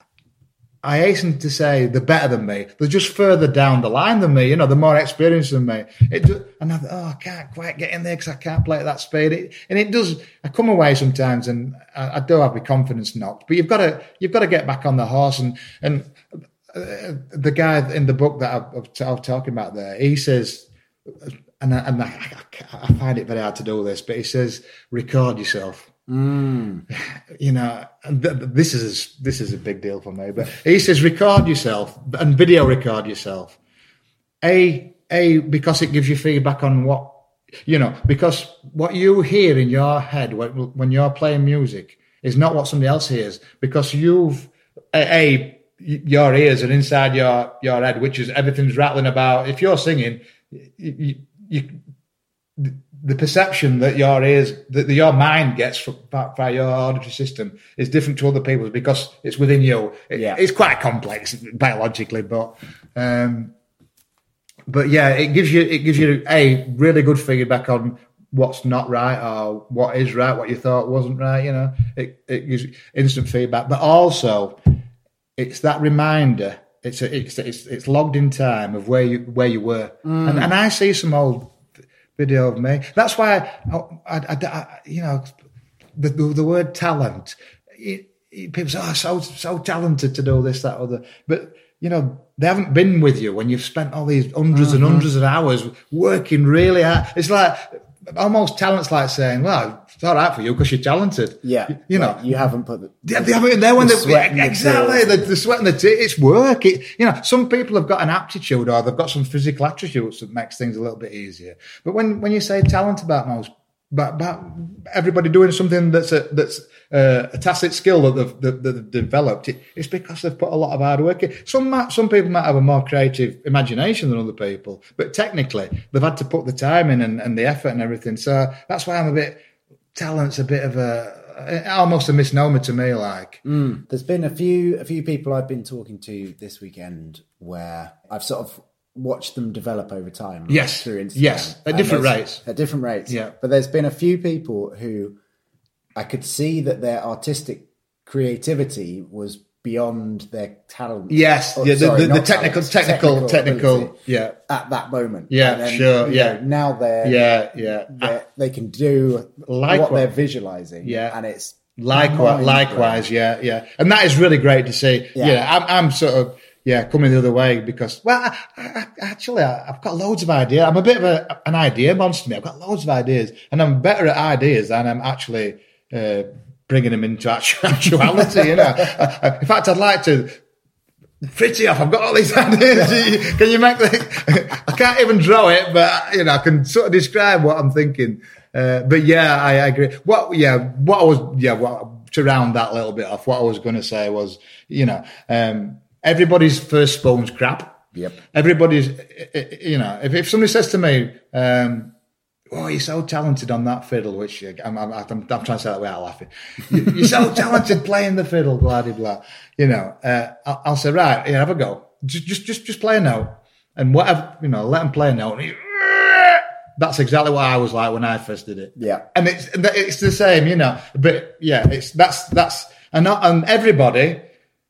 I hasten to say, they're better than me. They're just further down the line than me, you know, they're more experienced than me. It, and I thought, oh, I can't quite get in there because I can't play at that speed. It, and it does. I come away sometimes, and I, I do have my confidence knocked. But you've got to, you've got to get back on the horse. And and uh, the guy in the book that I, I was talking about there, he says. And, I, and I, I find it very hard to do this, but he says, record yourself. Mm. You know, and th- this is this is a big deal for me. But he says, record yourself and video record yourself. A, a because it gives you feedback on what, you know, because what you hear in your head when, when you're playing music is not what somebody else hears. Because you've, a, a your ears are inside your, your head, which is everything's rattling about. If you're singing, You, you, the perception that your ears, that your mind gets from, by your auditory system is different to other people's because it's within you. It, yeah. It's quite complex biologically, but um, but yeah, it gives you it gives you a really good feedback on what's not right or what is right, what you thought wasn't right. You know, it it gives instant feedback, but also it's that reminder. It's, a, it's it's it's logged in time of where you where you were, mm. and and I see some old video of me. That's why I, I, I, I you know the, the the word talent. It, people say, oh, so, so talented to do this, that, other. But, you know, they haven't been with you when you've spent all these hundreds mm-hmm. and hundreds of hours working really hard. It's like, almost talent's like saying, well, it's all right for you because you're talented. Yeah. You, you know. Like you haven't put the, they, they haven't been there when the they, sweat and exactly, the, the, the sweat and the tears. It's work. It, you know, some people have got an aptitude or they've got some physical attributes that makes things a little bit easier. But when, when you say talent about most, about, about everybody doing something that's a, that's uh, a tacit skill that they've, that they've developed, it, it's because they've put a lot of hard work in. Some might, some people might have a more creative imagination than other people, but technically they've had to put the time in and, and the effort and everything. So that's why I'm a bit, talent's a bit of a, almost a misnomer to me, like. Mm. There's been a few, a few people I've been talking to this weekend where I've sort of watch them develop over time. Yes. Through Instagram. Yes. At different rates. At different rates. Yeah. But there's been a few people who I could see that their artistic creativity was beyond their talent. Yes. Or, yeah. The, sorry, the, the technical, technical, technical, technical yeah. At that moment. Yeah. Then, sure. Yeah. Know, now they're, yeah. Yeah. They're, they can do like what what, they're visualizing. Yeah. And it's likewise, likewise. Yeah. Yeah. And that is really great to see. Yeah. yeah I'm, I'm sort of, Yeah, coming the other way because, well, I, I, actually, I, I've got loads of ideas. I'm a bit of a, an idea monster. I've got loads of ideas, and I'm better at ideas than I'm actually uh, bringing them into actuality. You know, in fact, I'd like to. Pretty off. I've got all these ideas. Can you make the? I can't even draw it, but you know, I can sort of describe what I'm thinking. Uh, but yeah, I, I agree. What? Yeah, what I was. Yeah, what, to round that little bit off, what I was going to say was, you know. Um, Everybody's first spoon's crap. Yep. Everybody's, you know, if, if somebody says to me, um, oh, you're so talented on that fiddle, which I'm, I'm, I'm, I'm trying to say that without laughing. You're so talented playing the fiddle, blah, blah, blah. You know, uh, I'll, I'll say, right, yeah, have a go. Just, just, just, just play a note. And whatever, you know, let them play a note. That's exactly what I was like when I first did it. Yeah. And it's, it's the same, you know, but yeah, it's, that's, that's, and, not, and everybody,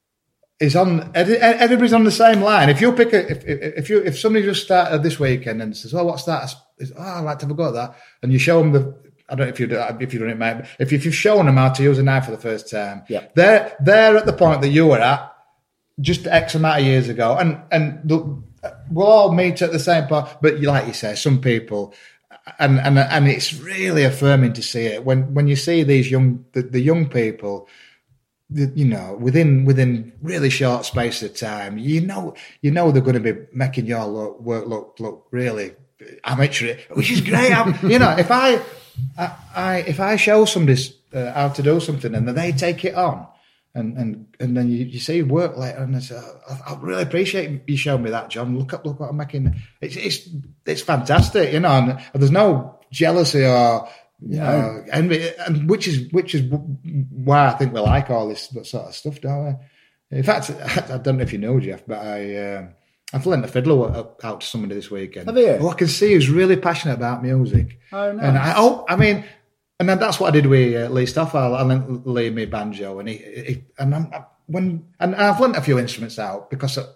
is on. Everybody's on the same line. If you pick a, if if you if somebody just started this weekend and says, "Oh, what's that?" Is, "Oh, I'd like to have a go at that," and you show them the. I don't know if you do, if you've done it, mate. If if you've shown them how to use a knife for the first time, yeah, they're they're at the point that you were at just X amount of years ago, and and the, we'll all meet at the same point. But like you say, some people. And and and it's really affirming to see it when when you see these young the, the young people. You know, within within really short space of time, you know, you know they're going to be making your look, work look look really amateur, which is great. You know, if I, I, I if I show somebody uh, how to do something and then they take it on, and and and then you, you see work later, and I say, I, I really appreciate you showing me that, John. Look up, look what I'm making. It's it's it's fantastic, you know, and, and there's no jealousy or. Yeah, and, and which is which is why I think we like all this sort of stuff, don't we? In fact, I don't know if you know, Jeff, but I um, I've lent a fiddle out to somebody this weekend. Have you? Who I can see who's really passionate about music. Oh no! And I oh, I mean, and then that's what I did with uh, Lee Stoffel. I lent Lee me banjo, and he, he and I'm, I, when and I've lent a few instruments out because. I,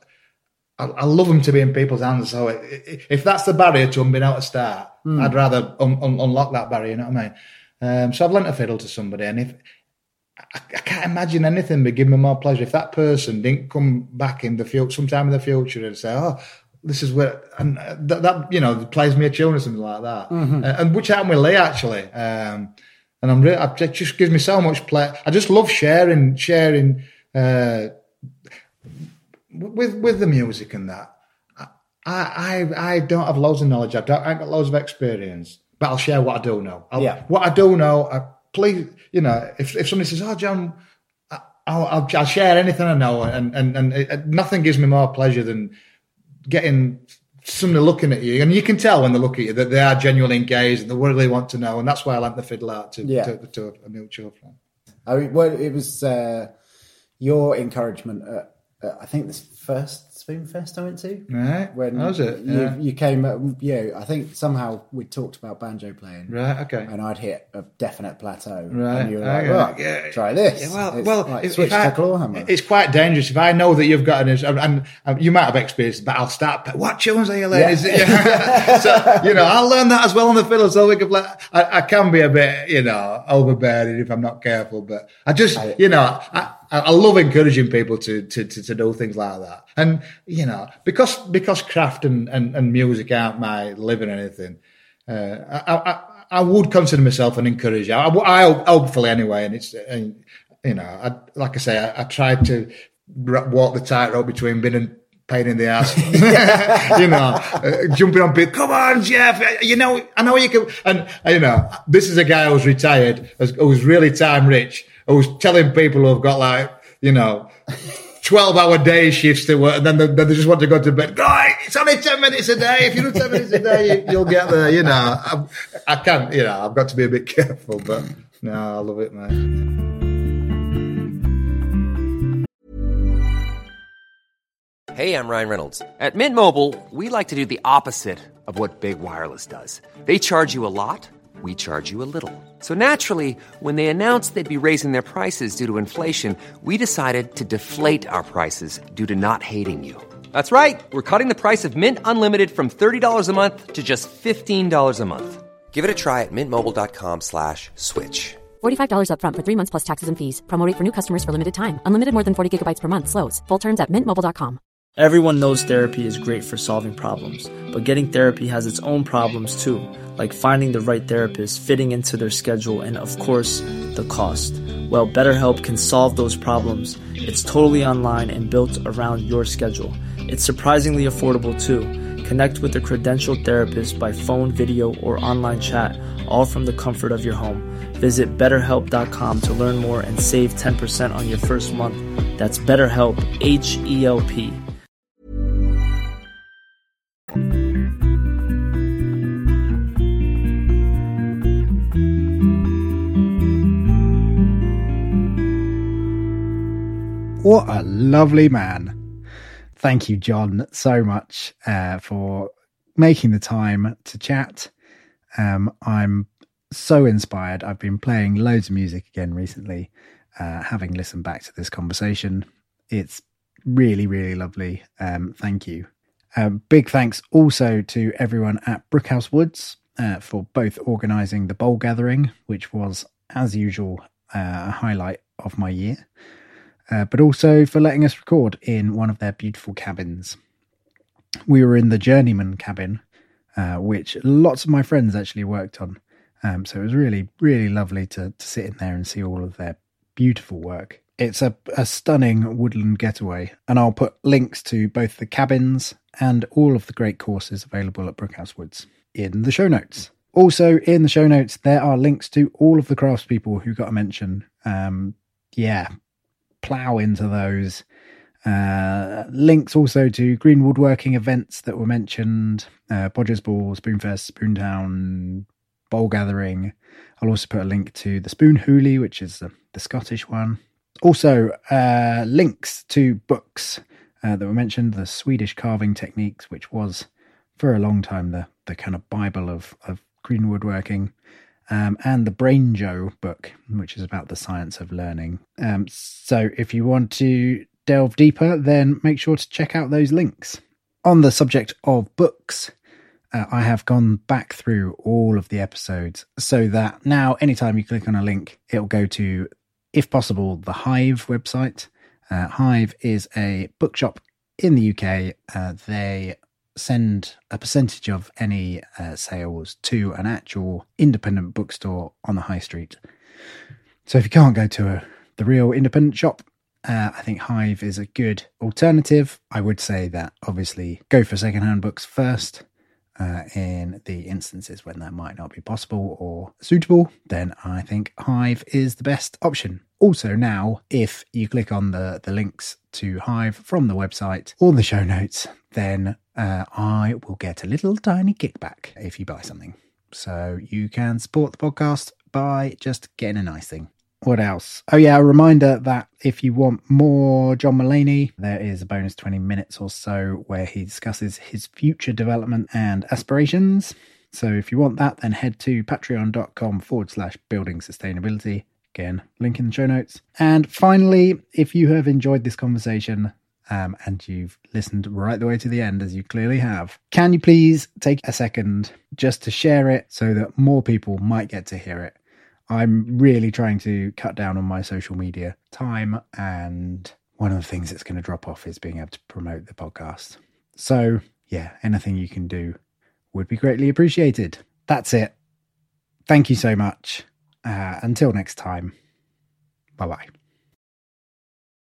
I love them to be in people's hands. So if that's the barrier to them being able to start, mm. I'd rather un- un- unlock that barrier. You know what I mean? Um, so I've lent a fiddle to somebody, and if I, I can't imagine anything but give me more pleasure if that person didn't come back in the future, sometime in the future, and say, "Oh, this is where," and that, that you know plays me a tune or something like that. Mm-hmm. Uh, and which happened with Lee actually. Um, and I'm really, it just gives me so much pleasure. I just love sharing, sharing. Uh, With with the music and that, I I I don't have loads of knowledge. I don't. I ain't got loads of experience, but I'll share what I do know. I'll, yeah. What I do know, I please, you know, if if somebody says, "Oh, John," I'll I'll, I'll share anything I know, and and and it, nothing gives me more pleasure than getting somebody looking at you, and you can tell when they look at you that they are genuinely engaged and they really want to know, and that's why I lent the fiddle out to yeah. to, to a mutual friend. I mean, well, it was uh, your encouragement. At, I think this first Spoonfest I went to. Right. When How was it? You, Yeah. you came, uh, yeah, I think somehow we talked about banjo playing. Right, okay. And I'd hit a definite plateau. Right, And you were like, okay. well, Yeah. try this. Yeah, well, it's well, like if- switch if I- to clawhammer. It's quite dangerous if I know that you've got an, and, and you might have experienced, but I'll start. What tunes are you learning? Yeah. Is it- yeah. So you know, I'll learn that as well on the fiddle. So we can play. I, I can be a bit, you know, overbearing if I'm not careful. But I just, I- you know, I, I love encouraging people to, to to to do things like that. And you know, because because craft and and, and music aren't my living or anything. Uh, I, I I would consider myself an encourager. I, I hopefully anyway, and it's and, you know, I, like I say, I, I tried to walk the tightrope between being a pain in the ass, you know, uh, jumping on people. Come on, Jeff, you know, I know you can. And you know, this is a guy who's retired, who's really time rich, who's telling people who've got like, you know, twelve hour day shifts to work, and then they, then they just want to go to bed. Guy, it's only ten minutes a day. If you do ten minutes a day, you, you'll get there. You know, I, I can't. You know, I've got to be a bit careful, but no, I love it, mate. Hey, I'm Ryan Reynolds. At Mint Mobile, we like to do the opposite of what Big Wireless does. They charge you a lot. We charge you a little. So naturally, when they announced they'd be raising their prices due to inflation, we decided to deflate our prices due to not hating you. That's right. We're cutting the price of Mint Unlimited from thirty dollars a month to just fifteen dollars a month. Give it a try at mintmobile.com slash switch. forty-five dollars up front for three months plus taxes and fees. Promo rate for new customers for limited time. Unlimited more than forty gigabytes per month. Slows full terms at mint mobile dot com. Everyone knows therapy is great for solving problems, but getting therapy has its own problems too, like finding the right therapist, fitting into their schedule, and of course, the cost. Well, BetterHelp can solve those problems. It's totally online and built around your schedule. It's surprisingly affordable too. Connect with a credentialed therapist by phone, video, or online chat, all from the comfort of your home. Visit better help dot com to learn more and save ten percent on your first month. That's BetterHelp, H E L P. What a lovely man. Thank you, John, so much uh, for making the time to chat. Um, I'm so inspired. I've been playing loads of music again recently, uh, having listened back to this conversation. It's really, really lovely. Um, thank you. Um, big thanks also to everyone at Brookhouse Woods uh, for both organising the bowl gathering, which was, as usual, uh, a highlight of my year. Uh, but also for letting us record in one of their beautiful cabins. We were in the Journeyman cabin, uh, which lots of my friends actually worked on. Um, so it was really, really lovely to, to sit in there and see all of their beautiful work. It's a, a stunning woodland getaway, and I'll put links to both the cabins and all of the great courses available at Brookhouse Woods in the show notes. Also in the show notes, there are links to all of the craftspeople who got a mention. Um, yeah, plough into those. Uh, links also to green woodworking events that were mentioned, uh, Bodger's Ball, Spoonfest, Spoontown, Bowl Gathering. I'll also put a link to the Spoon Hoolie, which is the, the Scottish one. Also, uh, links to books uh, that were mentioned, the Swedish Carving Techniques, which was for a long time the, the kind of Bible of, of green woodworking. Um, and the Brain Joe book, which is about the science of learning. Um, so if you want to delve deeper, then make sure to check out those links. On the subject of books, uh, I have gone back through all of the episodes so that now anytime you click on a link, it'll go to, if possible, the Hive website. Uh, Hive is a bookshop in the U K. Uh, they send a percentage of any uh, sales to an actual independent bookstore on the high street. So if you can't go to a, the real independent shop, uh, I think Hive is a good alternative. I would say that obviously go for secondhand books first. Uh, in the instances when that might not be possible or suitable, then I think Hive is the best option. Also now, if you click on the, the links to Hive from the website or the show notes, then uh, I will get a little tiny kickback if you buy something. So you can support the podcast by just getting a nice thing. What else? Oh yeah, a reminder that if you want more John Mulaney, there is a bonus twenty minutes or so where he discusses his future development and aspirations. So if you want that, then head to patreon.com forward slash building sustainability. Again, link in the show notes. And finally, if you have enjoyed this conversation um, and you've listened right the way to the end, as you clearly have, can you please take a second just to share it so that more people might get to hear it? I'm really trying to cut down on my social media time, and one of the things that's going to drop off is being able to promote the podcast. So yeah, anything you can do would be greatly appreciated. That's it. Thank you so much. Uh, until next time, bye-bye.